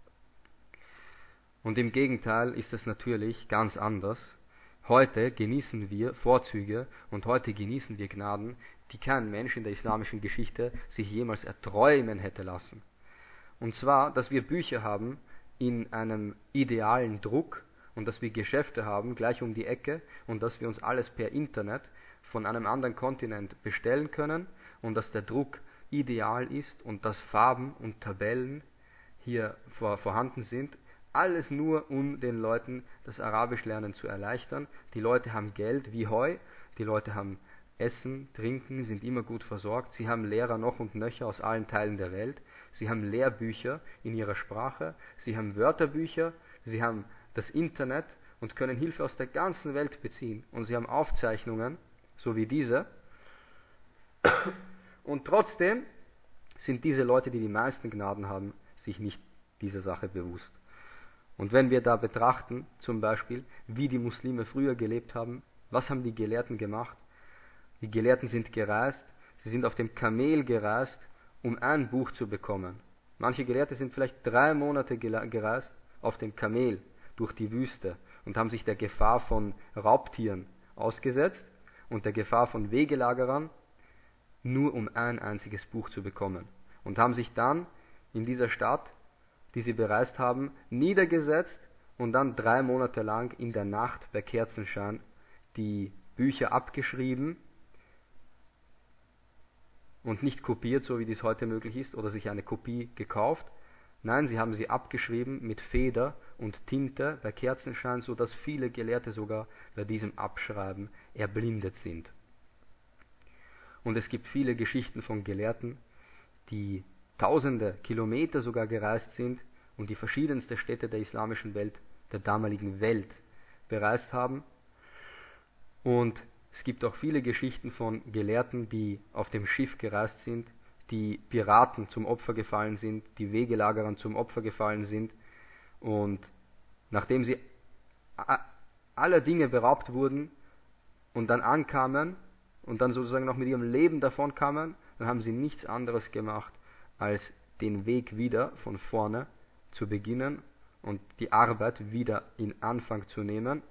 Und im Gegenteil ist es natürlich ganz anders. Heute genießen wir Vorzüge und heute genießen wir Gnaden, die kein Mensch in der islamischen Geschichte sich jemals erträumen hätte lassen. Und zwar, dass wir Bücher haben in einem idealen Druck und dass wir Geschäfte haben gleich um die Ecke und dass wir uns alles per Internet von einem anderen Kontinent bestellen können und dass der Druck ideal ist und dass Farben und Tabellen hier vorhanden sind. Alles nur, um den Leuten das Arabischlernen zu erleichtern. Die Leute haben Geld wie Heu, die Leute haben Essen, Trinken, sind immer gut versorgt. Sie haben Lehrer noch und nöcher aus allen Teilen der Welt. Sie haben Lehrbücher in ihrer Sprache. Sie haben Wörterbücher. Sie haben das Internet und können Hilfe aus der ganzen Welt beziehen. Und sie haben Aufzeichnungen, so wie diese. Und trotzdem sind diese Leute, die die meisten Gnaden haben, sich nicht dieser Sache bewusst. Und wenn wir da betrachten, zum Beispiel, wie die Muslime früher gelebt haben, was haben die Gelehrten gemacht? Die Gelehrten sind gereist, sie sind auf dem Kamel gereist, um ein Buch zu bekommen. Manche Gelehrte sind vielleicht 3 Monate gereist auf dem Kamel durch die Wüste und haben sich der Gefahr von Raubtieren ausgesetzt und der Gefahr von Wegelagerern, nur um ein einziges Buch zu bekommen. Und haben sich dann in dieser Stadt, die sie bereist haben, niedergesetzt und dann 3 Monate lang in der Nacht bei Kerzenschein die Bücher abgeschrieben und nicht kopiert, so wie dies heute möglich ist, oder sich eine Kopie gekauft. Nein, sie haben sie abgeschrieben mit Feder und Tinte bei Kerzenschein, so dass viele Gelehrte sogar bei diesem Abschreiben erblindet sind. Und es gibt viele Geschichten von Gelehrten, die tausende Kilometer sogar gereist sind und die verschiedenste Städte der islamischen Welt, der damaligen Welt, bereist haben. Und es gibt auch viele Geschichten von Gelehrten, die auf dem Schiff gereist sind, die Piraten zum Opfer gefallen sind, die Wegelagerern zum Opfer gefallen sind und nachdem sie aller Dinge beraubt wurden und dann ankamen und dann sozusagen noch mit ihrem Leben davon kamen, dann haben sie nichts anderes gemacht, als den Weg wieder von vorne zu beginnen und die Arbeit wieder in Anfang zu nehmen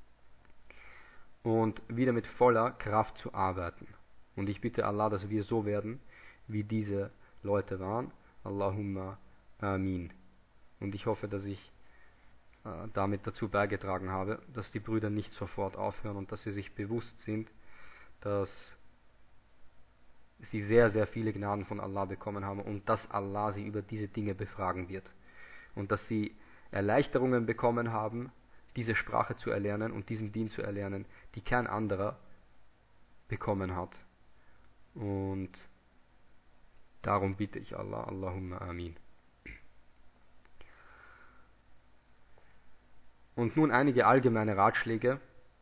und wieder mit voller Kraft zu arbeiten. Und ich bitte Allah, dass wir so werden, wie diese Leute waren. Allahumma amin. Und ich hoffe, dass ich damit dazu beigetragen habe, dass die Brüder nicht sofort aufhören und dass sie sich bewusst sind, dass sie sehr, sehr viele Gnaden von Allah bekommen haben und dass Allah sie über diese Dinge befragen wird. Und dass sie Erleichterungen bekommen haben, diese Sprache zu erlernen und diesen Dien zu erlernen, die kein anderer bekommen hat. Und darum bitte ich Allah, Allahumma amin. Und nun einige allgemeine Ratschläge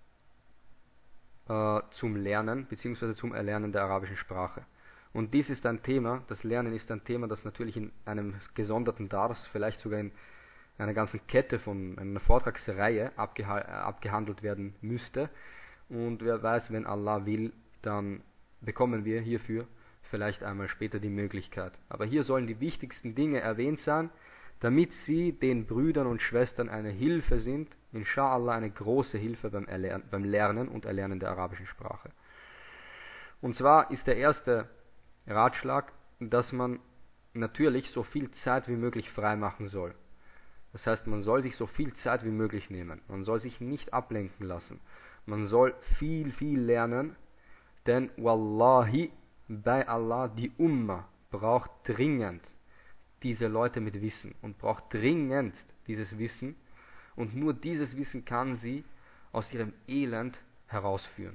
zum Lernen bzw. zum Erlernen der arabischen Sprache. Und dies ist ein Thema, das Lernen ist ein Thema, das natürlich in einem gesonderten Dars, vielleicht sogar in einer ganzen Kette von einer Vortragsreihe abgehandelt werden müsste. Und wer weiß, wenn Allah will, dann bekommen wir hierfür vielleicht einmal später die Möglichkeit. Aber hier sollen die wichtigsten Dinge erwähnt sein, damit sie den Brüdern und Schwestern eine Hilfe sind, inshallah eine große Hilfe beim Lernen und Erlernen der arabischen Sprache. Und zwar ist der erste Ratschlag, dass man natürlich so viel Zeit wie möglich frei machen soll. Das heißt, man soll sich so viel Zeit wie möglich nehmen. Man soll sich nicht ablenken lassen. Man soll viel lernen, denn Wallahi, bei Allah, die Umma braucht dringend diese Leute mit Wissen und braucht dringend dieses Wissen, und nur dieses Wissen kann sie aus ihrem Elend herausführen.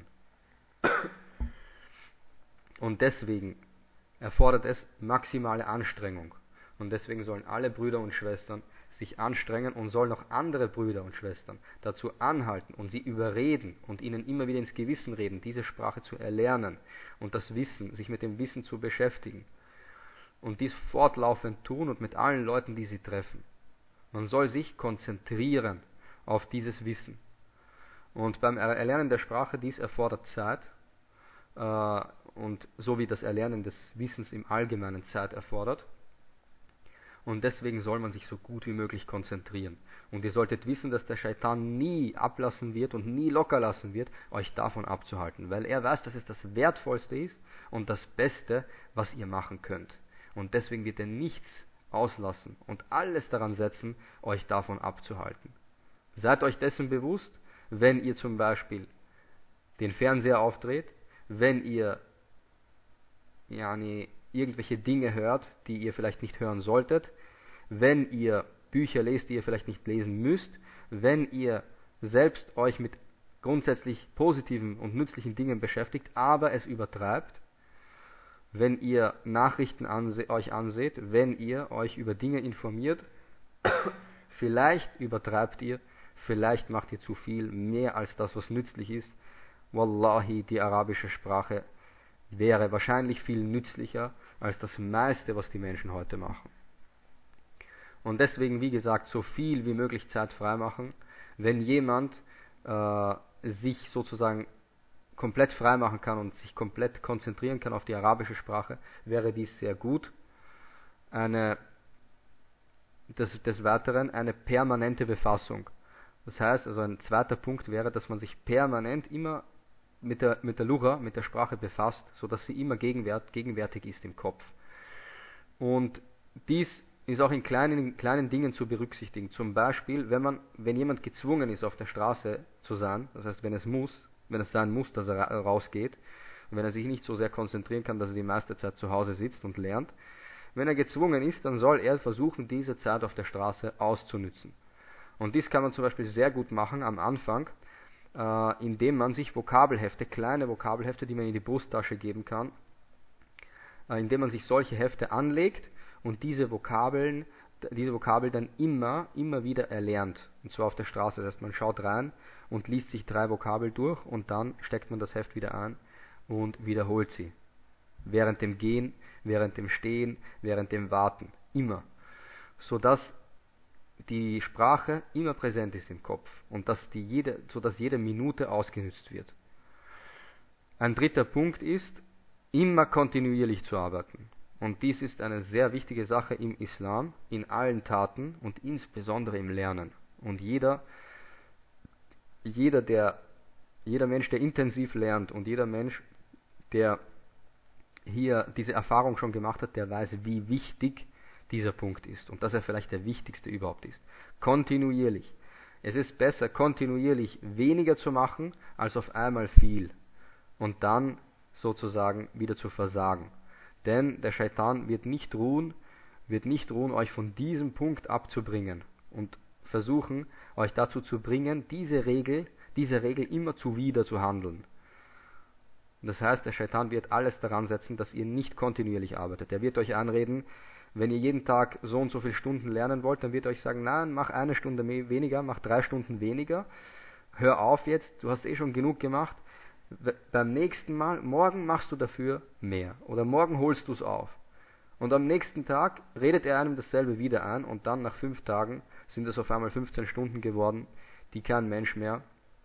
Und deswegen erfordert es maximale Anstrengung. Und deswegen sollen alle Brüder und Schwestern sich anstrengen und sollen auch andere Brüder und Schwestern dazu anhalten und sie überreden und ihnen immer wieder ins Gewissen reden, diese Sprache zu erlernen und das Wissen, sich mit dem Wissen zu beschäftigen. Und dies fortlaufend tun und mit allen Leuten, die sie treffen. Man soll sich konzentrieren auf dieses Wissen. Und beim Erlernen der Sprache, dies erfordert Zeit, und so wie das Erlernen des Wissens im Allgemeinen Zeit erfordert. Und deswegen soll man sich so gut wie möglich konzentrieren. Und ihr solltet wissen, dass der Scheitan nie ablassen wird und nie locker lassen wird, euch davon abzuhalten. Weil er weiß, dass es das Wertvollste ist und das Beste, was ihr machen könnt. Und deswegen wird er nichts auslassen und alles daran setzen, euch davon abzuhalten. Seid euch dessen bewusst, wenn ihr zum Beispiel den Fernseher aufdreht, wenn ihr irgendwelche Dinge hört, die ihr vielleicht nicht hören solltet, wenn ihr Bücher lest, die ihr vielleicht nicht lesen müsst, wenn ihr selbst euch mit grundsätzlich positiven und nützlichen Dingen beschäftigt, aber es übertreibt, wenn ihr Nachrichten euch anseht, wenn ihr euch über Dinge informiert, vielleicht übertreibt ihr, vielleicht macht ihr zu viel, mehr als das, was nützlich ist. Wallahi, die arabische Sprache wäre wahrscheinlich viel nützlicher als das meiste, was die Menschen heute machen. Und deswegen, wie gesagt, so viel wie möglich Zeit freimachen. Wenn jemand sich sozusagen komplett freimachen kann und sich komplett konzentrieren kann auf die arabische Sprache, wäre dies sehr gut. Des Weiteren eine permanente Befassung. Das heißt, also ein zweiter Punkt wäre, dass man sich permanent immer mit der Lugha, mit der Sprache befasst, sodass sie immer gegenwärtig ist im Kopf. Und dies ist auch in kleinen Dingen zu berücksichtigen. Zum Beispiel, wenn jemand gezwungen ist, auf der Straße zu sein, das heißt, wenn es sein muss, dass er rausgeht, und wenn er sich nicht so sehr konzentrieren kann, dass er die meiste Zeit zu Hause sitzt und lernt, wenn er gezwungen ist, dann soll er versuchen, diese Zeit auf der Straße auszunützen. Und dies kann man zum Beispiel sehr gut machen am Anfang, indem man sich kleine Vokabelhefte, die man in die Brusttasche geben kann, indem man sich solche Hefte anlegt und diese Vokabel dann immer wieder erlernt. Und zwar auf der Straße. Das heißt, man schaut rein und liest sich 3 Vokabel durch und dann steckt man das Heft wieder ein und wiederholt sie. Während dem Gehen, während dem Stehen, während dem Warten. Immer. Sodass die Sprache immer präsent ist im Kopf und sodass jede Minute ausgenutzt wird. Ein dritter Punkt ist, immer kontinuierlich zu arbeiten. Und dies ist eine sehr wichtige Sache im Islam, in allen Taten und insbesondere im Lernen. Und jeder Mensch, der intensiv lernt und jeder Mensch, der hier diese Erfahrung schon gemacht hat, der weiß, wie wichtig dieser Punkt ist und dass er vielleicht der wichtigste überhaupt ist. Kontinuierlich. Es ist besser, kontinuierlich weniger zu machen, als auf einmal viel und dann sozusagen wieder zu versagen. Denn der Scheitan wird nicht ruhen, euch von diesem Punkt abzubringen und versuchen, euch dazu zu bringen, diese Regel immer zuwider zu handeln. Das heißt, der Scheitan wird alles daran setzen, dass ihr nicht kontinuierlich arbeitet. Er wird euch anreden, wenn ihr jeden Tag so und so viele Stunden lernen wollt, dann wird er euch sagen, nein, mach 1 Stunde weniger, mach 3 Stunden weniger, hör auf jetzt, du hast schon genug gemacht, beim nächsten Mal, morgen machst du dafür mehr oder morgen holst du es auf. Und am nächsten Tag redet er einem dasselbe wieder ein und dann nach 5 Tagen sind es auf einmal 15 Stunden geworden, die kein Mensch mehr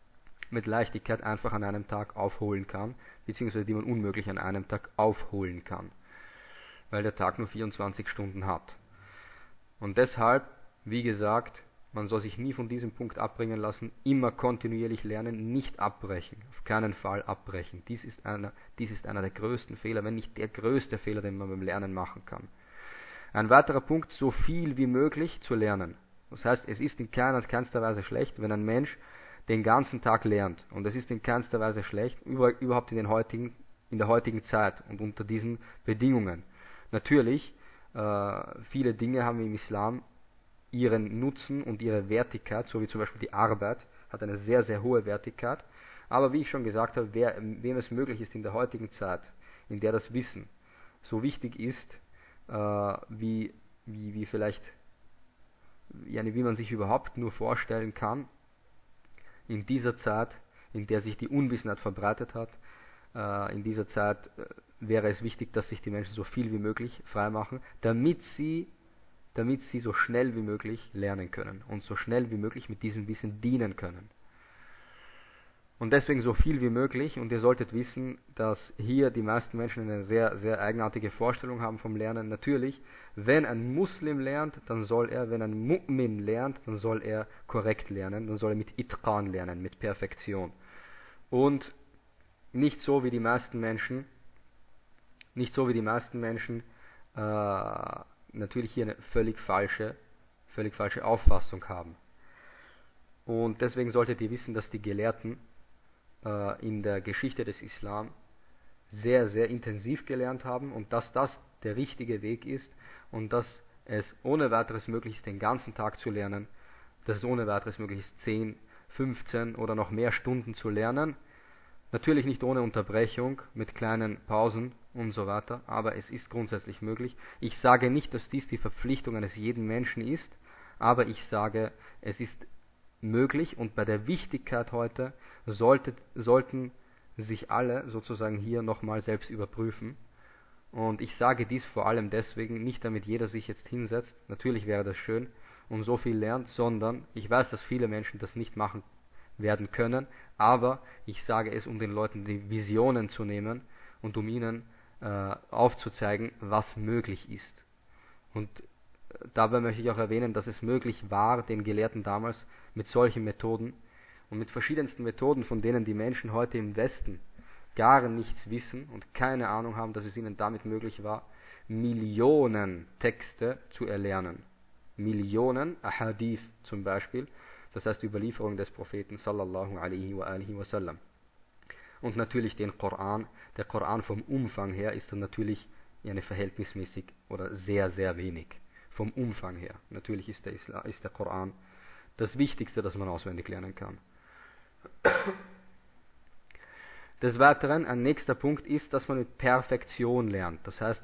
mit Leichtigkeit einfach an einem Tag aufholen kann, beziehungsweise die man unmöglich an einem Tag aufholen kann, weil der Tag nur 24 Stunden hat. Und deshalb, wie gesagt, man soll sich nie von diesem Punkt abbringen lassen, immer kontinuierlich lernen, nicht abbrechen, auf keinen Fall abbrechen. Dies ist einer der größten Fehler, wenn nicht der größte Fehler, den man beim Lernen machen kann. Ein weiterer Punkt, so viel wie möglich zu lernen. Das heißt, es ist in keinster Weise schlecht, wenn ein Mensch den ganzen Tag lernt. Und es ist in keinster Weise schlecht, überhaupt in der heutigen Zeit und unter diesen Bedingungen. Natürlich, viele Dinge haben im Islam ihren Nutzen und ihre Wertigkeit, so wie zum Beispiel die Arbeit, hat eine sehr, sehr hohe Wertigkeit. Aber wie ich schon gesagt habe, wem es möglich ist in der heutigen Zeit, in der das Wissen so wichtig ist, wie vielleicht, wie man sich überhaupt nur vorstellen kann, in dieser Zeit, in der sich die Unwissenheit verbreitet hat, in dieser Zeit wäre es wichtig, dass sich die Menschen so viel wie möglich freimachen, damit sie so schnell wie möglich lernen können und so schnell wie möglich mit diesem Wissen dienen können. Und deswegen so viel wie möglich, und ihr solltet wissen, dass hier die meisten Menschen eine sehr, sehr eigenartige Vorstellung haben vom Lernen. Natürlich, wenn ein Muslim lernt, wenn ein Mu'min lernt, dann soll er korrekt lernen, dann soll er mit Itqan lernen, mit Perfektion. Und nicht so wie die meisten Menschen, natürlich hier eine völlig falsche Auffassung haben. Und deswegen solltet ihr wissen, dass die Gelehrten in der Geschichte des Islam sehr, sehr intensiv gelernt haben und dass das der richtige Weg ist und dass es ohne weiteres möglich ist, den ganzen Tag zu lernen, dass es ohne weiteres möglich ist, 10, 15 oder noch mehr Stunden zu lernen. Natürlich nicht ohne Unterbrechung, mit kleinen Pausen und so weiter, aber es ist grundsätzlich möglich. Ich sage nicht, dass dies die Verpflichtung eines jeden Menschen ist, aber ich sage, es ist möglich, und bei der Wichtigkeit heute sollten sich alle sozusagen hier nochmal selbst überprüfen. Und ich sage dies vor allem deswegen, nicht damit jeder sich jetzt hinsetzt, natürlich wäre das schön, und so viel lernt, sondern ich weiß, dass viele Menschen das nicht machen werden können, aber ich sage es, um den Leuten die Visionen zu nehmen und um ihnen aufzuzeigen, was möglich ist. Und dabei möchte ich auch erwähnen, dass es möglich war, den Gelehrten damals mit solchen Methoden und mit verschiedensten Methoden, von denen die Menschen heute im Westen gar nichts wissen und keine Ahnung haben, dass es ihnen damit möglich war, Millionen Texte zu erlernen. Millionen Ahadith zum Beispiel, das heißt Überlieferung des Propheten sallallahu alaihi wa alihi wasallam. Und natürlich den Koran. Der Koran vom Umfang her ist dann natürlich verhältnismäßig oder sehr, sehr wenig. Vom Umfang her. Natürlich ist der Koran das Wichtigste, das man auswendig lernen kann. Des Weiteren, ein nächster Punkt ist, dass man mit Perfektion lernt. Das heißt,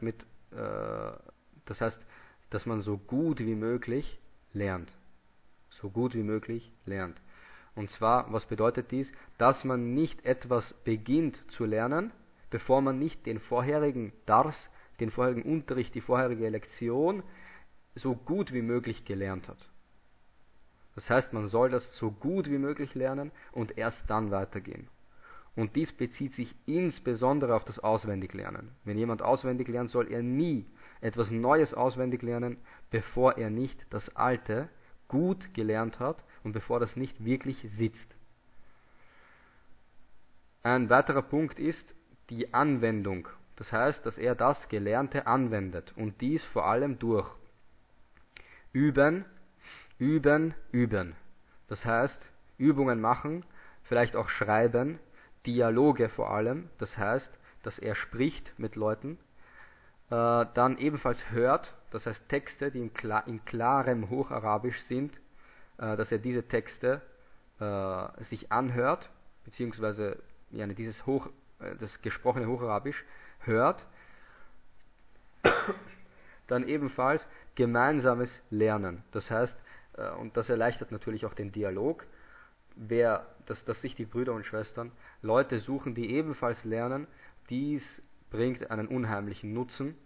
dass man so gut wie möglich lernt. So gut wie möglich lernt. Und zwar, was bedeutet dies? Dass man nicht etwas beginnt zu lernen, bevor man nicht den vorherigen Dars, den vorherigen Unterricht, die vorherige Lektion so gut wie möglich gelernt hat. Das heißt, man soll das so gut wie möglich lernen und erst dann weitergehen. Und dies bezieht sich insbesondere auf das Auswendiglernen. Wenn jemand auswendig lernt, soll er nie etwas Neues auswendig lernen, bevor er nicht das Alte gut gelernt hat und bevor das nicht wirklich sitzt. Ein weiterer Punkt ist die Anwendung. Das heißt, dass er das Gelernte anwendet und dies vor allem durch Üben, Üben, Üben. Das heißt, Übungen machen, vielleicht auch schreiben, Dialoge vor allem, das heißt, dass er spricht mit Leuten, dann ebenfalls hört, das heißt Texte, die in klarem Hocharabisch sind, dass er diese Texte sich anhört, beziehungsweise das gesprochene Hocharabisch hört, dann ebenfalls gemeinsames Lernen. Das heißt, und das erleichtert natürlich auch den Dialog, dass sich die Brüder und Schwestern Leute suchen, die ebenfalls lernen. Dies bringt einen unheimlichen Nutzen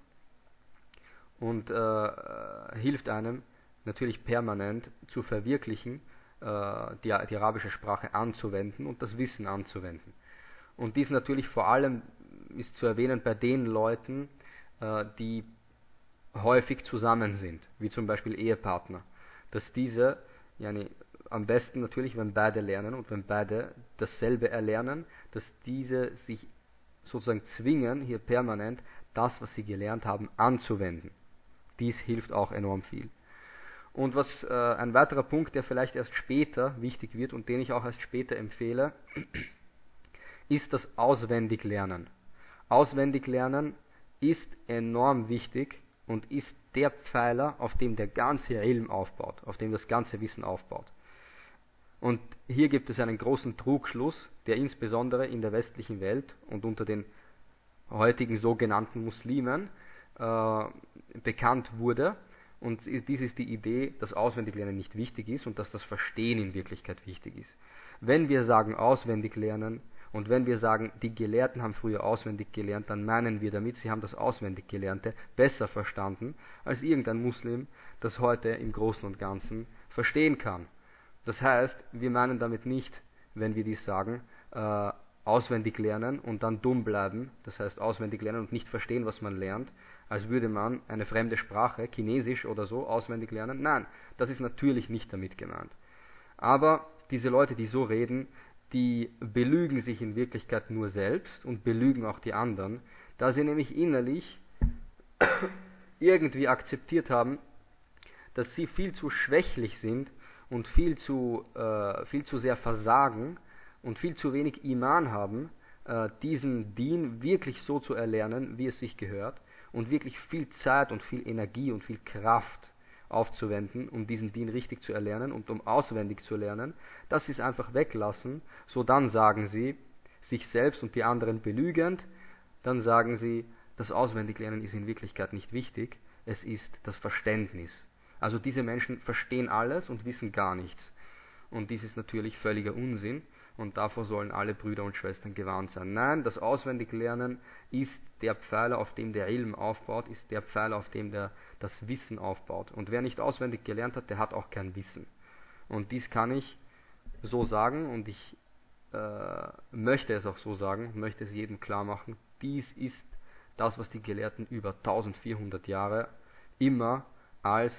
und hilft einem natürlich permanent zu verwirklichen, die arabische Sprache anzuwenden und das Wissen anzuwenden. Und dies natürlich vor allem ist zu erwähnen bei den Leuten, die häufig zusammen sind, wie zum Beispiel Ehepartner, dass diese, yani, am besten natürlich, wenn beide lernen und wenn beide dasselbe erlernen, dass diese sich sozusagen zwingen, hier permanent das, was sie gelernt haben, anzuwenden. Dies hilft auch enorm viel. Und was ein weiterer Punkt, der vielleicht erst später wichtig wird und den ich auch erst später empfehle, ist das Auswendiglernen. Auswendiglernen ist enorm wichtig und ist der Pfeiler, auf dem der ganze Ilm aufbaut, auf dem das ganze Wissen aufbaut. Und hier gibt es einen großen Trugschluss, der insbesondere in der westlichen Welt und unter den heutigen sogenannten Muslimen bekannt wurde. Und dies ist die Idee, dass Auswendiglernen nicht wichtig ist und dass das Verstehen in Wirklichkeit wichtig ist. Wenn wir sagen Auswendiglernen und wenn wir sagen, die Gelehrten haben früher auswendig gelernt, dann meinen wir damit, sie haben das Auswendiggelernte besser verstanden, als irgendein Muslim das heute im Großen und Ganzen verstehen kann. Das heißt, wir meinen damit nicht, wenn wir dies sagen, auswendig lernen und dann dumm bleiben, das heißt auswendig lernen und nicht verstehen, was man lernt, als würde man eine fremde Sprache, Chinesisch oder so, auswendig lernen. Nein, das ist natürlich nicht damit gemeint. Aber diese Leute, die so reden, die belügen sich in Wirklichkeit nur selbst und belügen auch die anderen, da sie nämlich innerlich irgendwie akzeptiert haben, dass sie viel zu schwächlich sind und viel zu sehr versagen und viel zu wenig Iman haben, diesen Deen wirklich so zu erlernen, wie es sich gehört, und wirklich viel Zeit und viel Energie und viel Kraft aufzuwenden, um diesen Deen richtig zu erlernen und um auswendig zu lernen, dass sie es einfach weglassen, so dann sagen sie, sich selbst und die anderen belügend, dann sagen sie, das Auswendiglernen ist in Wirklichkeit nicht wichtig, es ist das Verständnis. Also diese Menschen verstehen alles und wissen gar nichts. Und dies ist natürlich völliger Unsinn und davor sollen alle Brüder und Schwestern gewarnt sein. Nein, das Auswendiglernen ist der Pfeiler, auf dem der Ilm aufbaut, ist der Pfeiler, auf dem das Wissen aufbaut. Und wer nicht auswendig gelernt hat, der hat auch kein Wissen. Und dies kann ich so sagen und ich möchte es auch so sagen, möchte es jedem klar machen. Dies ist das, was die Gelehrten über 1400 Jahre immer als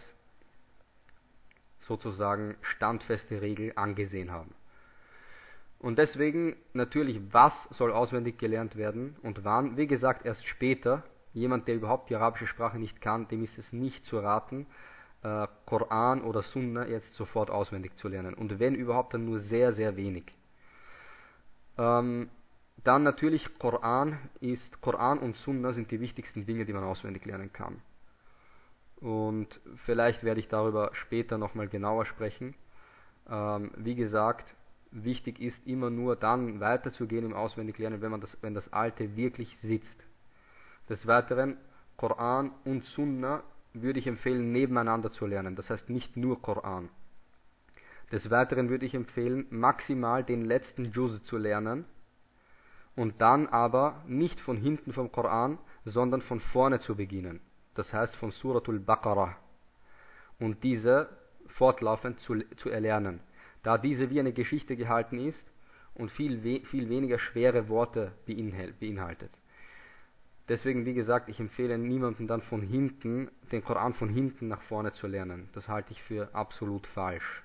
sozusagen standfeste Regel angesehen haben. Und deswegen natürlich, was soll auswendig gelernt werden und wann? Wie gesagt, erst später. Jemand, der überhaupt die arabische Sprache nicht kann, dem ist es nicht zu raten, Koran oder Sunna jetzt sofort auswendig zu lernen. Und wenn überhaupt, dann nur sehr, sehr wenig. Dann natürlich Koran und Sunna sind die wichtigsten Dinge, die man auswendig lernen kann. Und vielleicht werde ich darüber später nochmal genauer sprechen. Wie gesagt, wichtig ist immer nur dann weiterzugehen im Auswendiglernen, wenn das Alte wirklich sitzt. Des Weiteren, Koran und Sunna würde ich empfehlen, nebeneinander zu lernen. Das heißt nicht nur Koran. Des Weiteren würde ich empfehlen, maximal den letzten Juz zu lernen und dann aber nicht von hinten vom Koran, sondern von vorne zu beginnen. Das heißt von Suratul Baqarah. Und diese fortlaufend zu erlernen, da diese wie eine Geschichte gehalten ist und viel weniger schwere Worte beinhaltet. Deswegen, wie gesagt, ich empfehle niemandem dann von hinten, den Koran von hinten nach vorne zu lernen. Das halte ich für absolut falsch.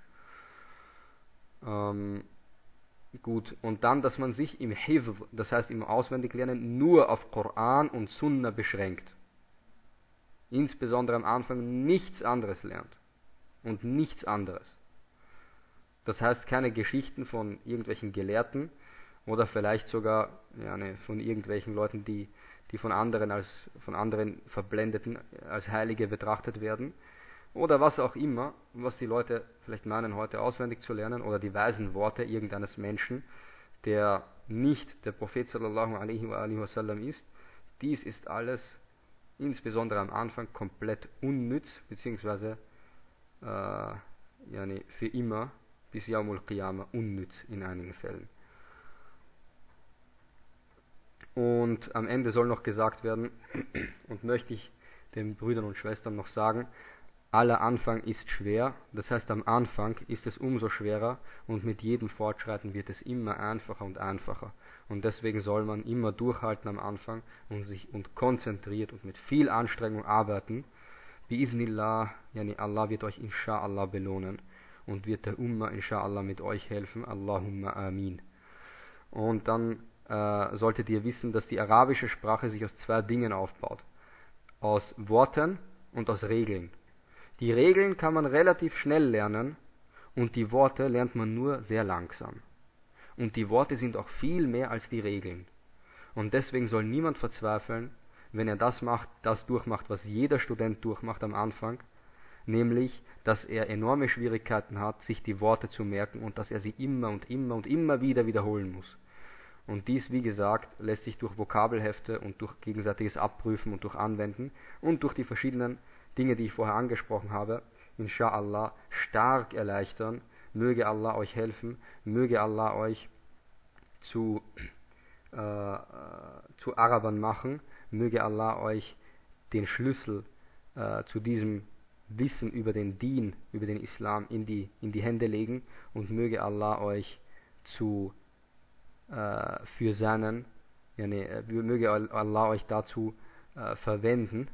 Gut, und dann, dass man sich im Hifz, das heißt im Auswendiglernen, nur auf Koran und Sunna beschränkt. Insbesondere am Anfang nichts anderes lernt. Und nichts anderes. Das heißt keine Geschichten von irgendwelchen Gelehrten oder vielleicht sogar von irgendwelchen Leuten, die von anderen Verblendeten als Heilige betrachtet werden. Oder was auch immer, was die Leute vielleicht meinen, heute auswendig zu lernen, oder die weisen Worte irgendeines Menschen, der nicht der Prophet sallallahu alaihi wa sallam ist. Dies ist alles, insbesondere am Anfang, komplett unnütz, beziehungsweise für immer bis Yaumul Qiyamah unnütz in einigen Fällen. Und am Ende soll noch gesagt werden, und möchte ich den Brüdern und Schwestern noch sagen, aller Anfang ist schwer, das heißt am Anfang ist es umso schwerer und mit jedem Fortschreiten wird es immer einfacher und einfacher. Und deswegen soll man immer durchhalten am Anfang und konzentriert und mit viel Anstrengung arbeiten. Biiznillah, yani Allah wird euch inshallah belohnen und wird der Umma inshallah mit euch helfen. Allahumma amin. Und dann solltet ihr wissen, dass die arabische Sprache sich aus zwei Dingen aufbaut. Aus Worten und aus Regeln. Die Regeln kann man relativ schnell lernen und die Worte lernt man nur sehr langsam. Und die Worte sind auch viel mehr als die Regeln. Und deswegen soll niemand verzweifeln, wenn er das durchmacht, was jeder Student durchmacht am Anfang, nämlich, dass er enorme Schwierigkeiten hat, sich die Worte zu merken und dass er sie immer und immer und immer wieder wiederholen muss. Und dies, wie gesagt, lässt sich durch Vokabelhefte und durch gegenseitiges Abprüfen und durch Anwenden und durch die verschiedenen Dinge, die ich vorher angesprochen habe, inshallah stark erleichtern. Möge Allah euch helfen, möge Allah euch zu Arabern machen, möge Allah euch den Schlüssel zu diesem Wissen über den Dien, über den Islam in die Hände legen und möge Allah euch möge Allah euch dazu verwenden,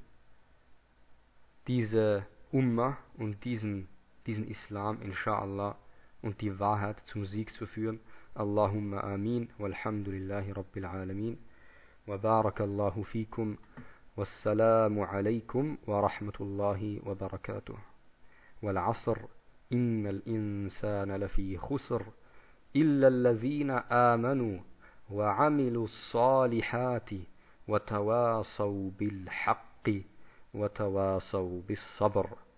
diese Umma und diesen Islam inshallah und die Wahrheit zum Sieg zu führen. Allahumma amin walhamdulillahi rabbil alamin wa barakallahu fikum wassalamu alaykum wa rahmatullahi wa barakatuh. Wal asr innal insana lafi khusr إلا الذين آمنوا وعملوا الصالحات وتواصوا بالحق وتواصوا بالصبر.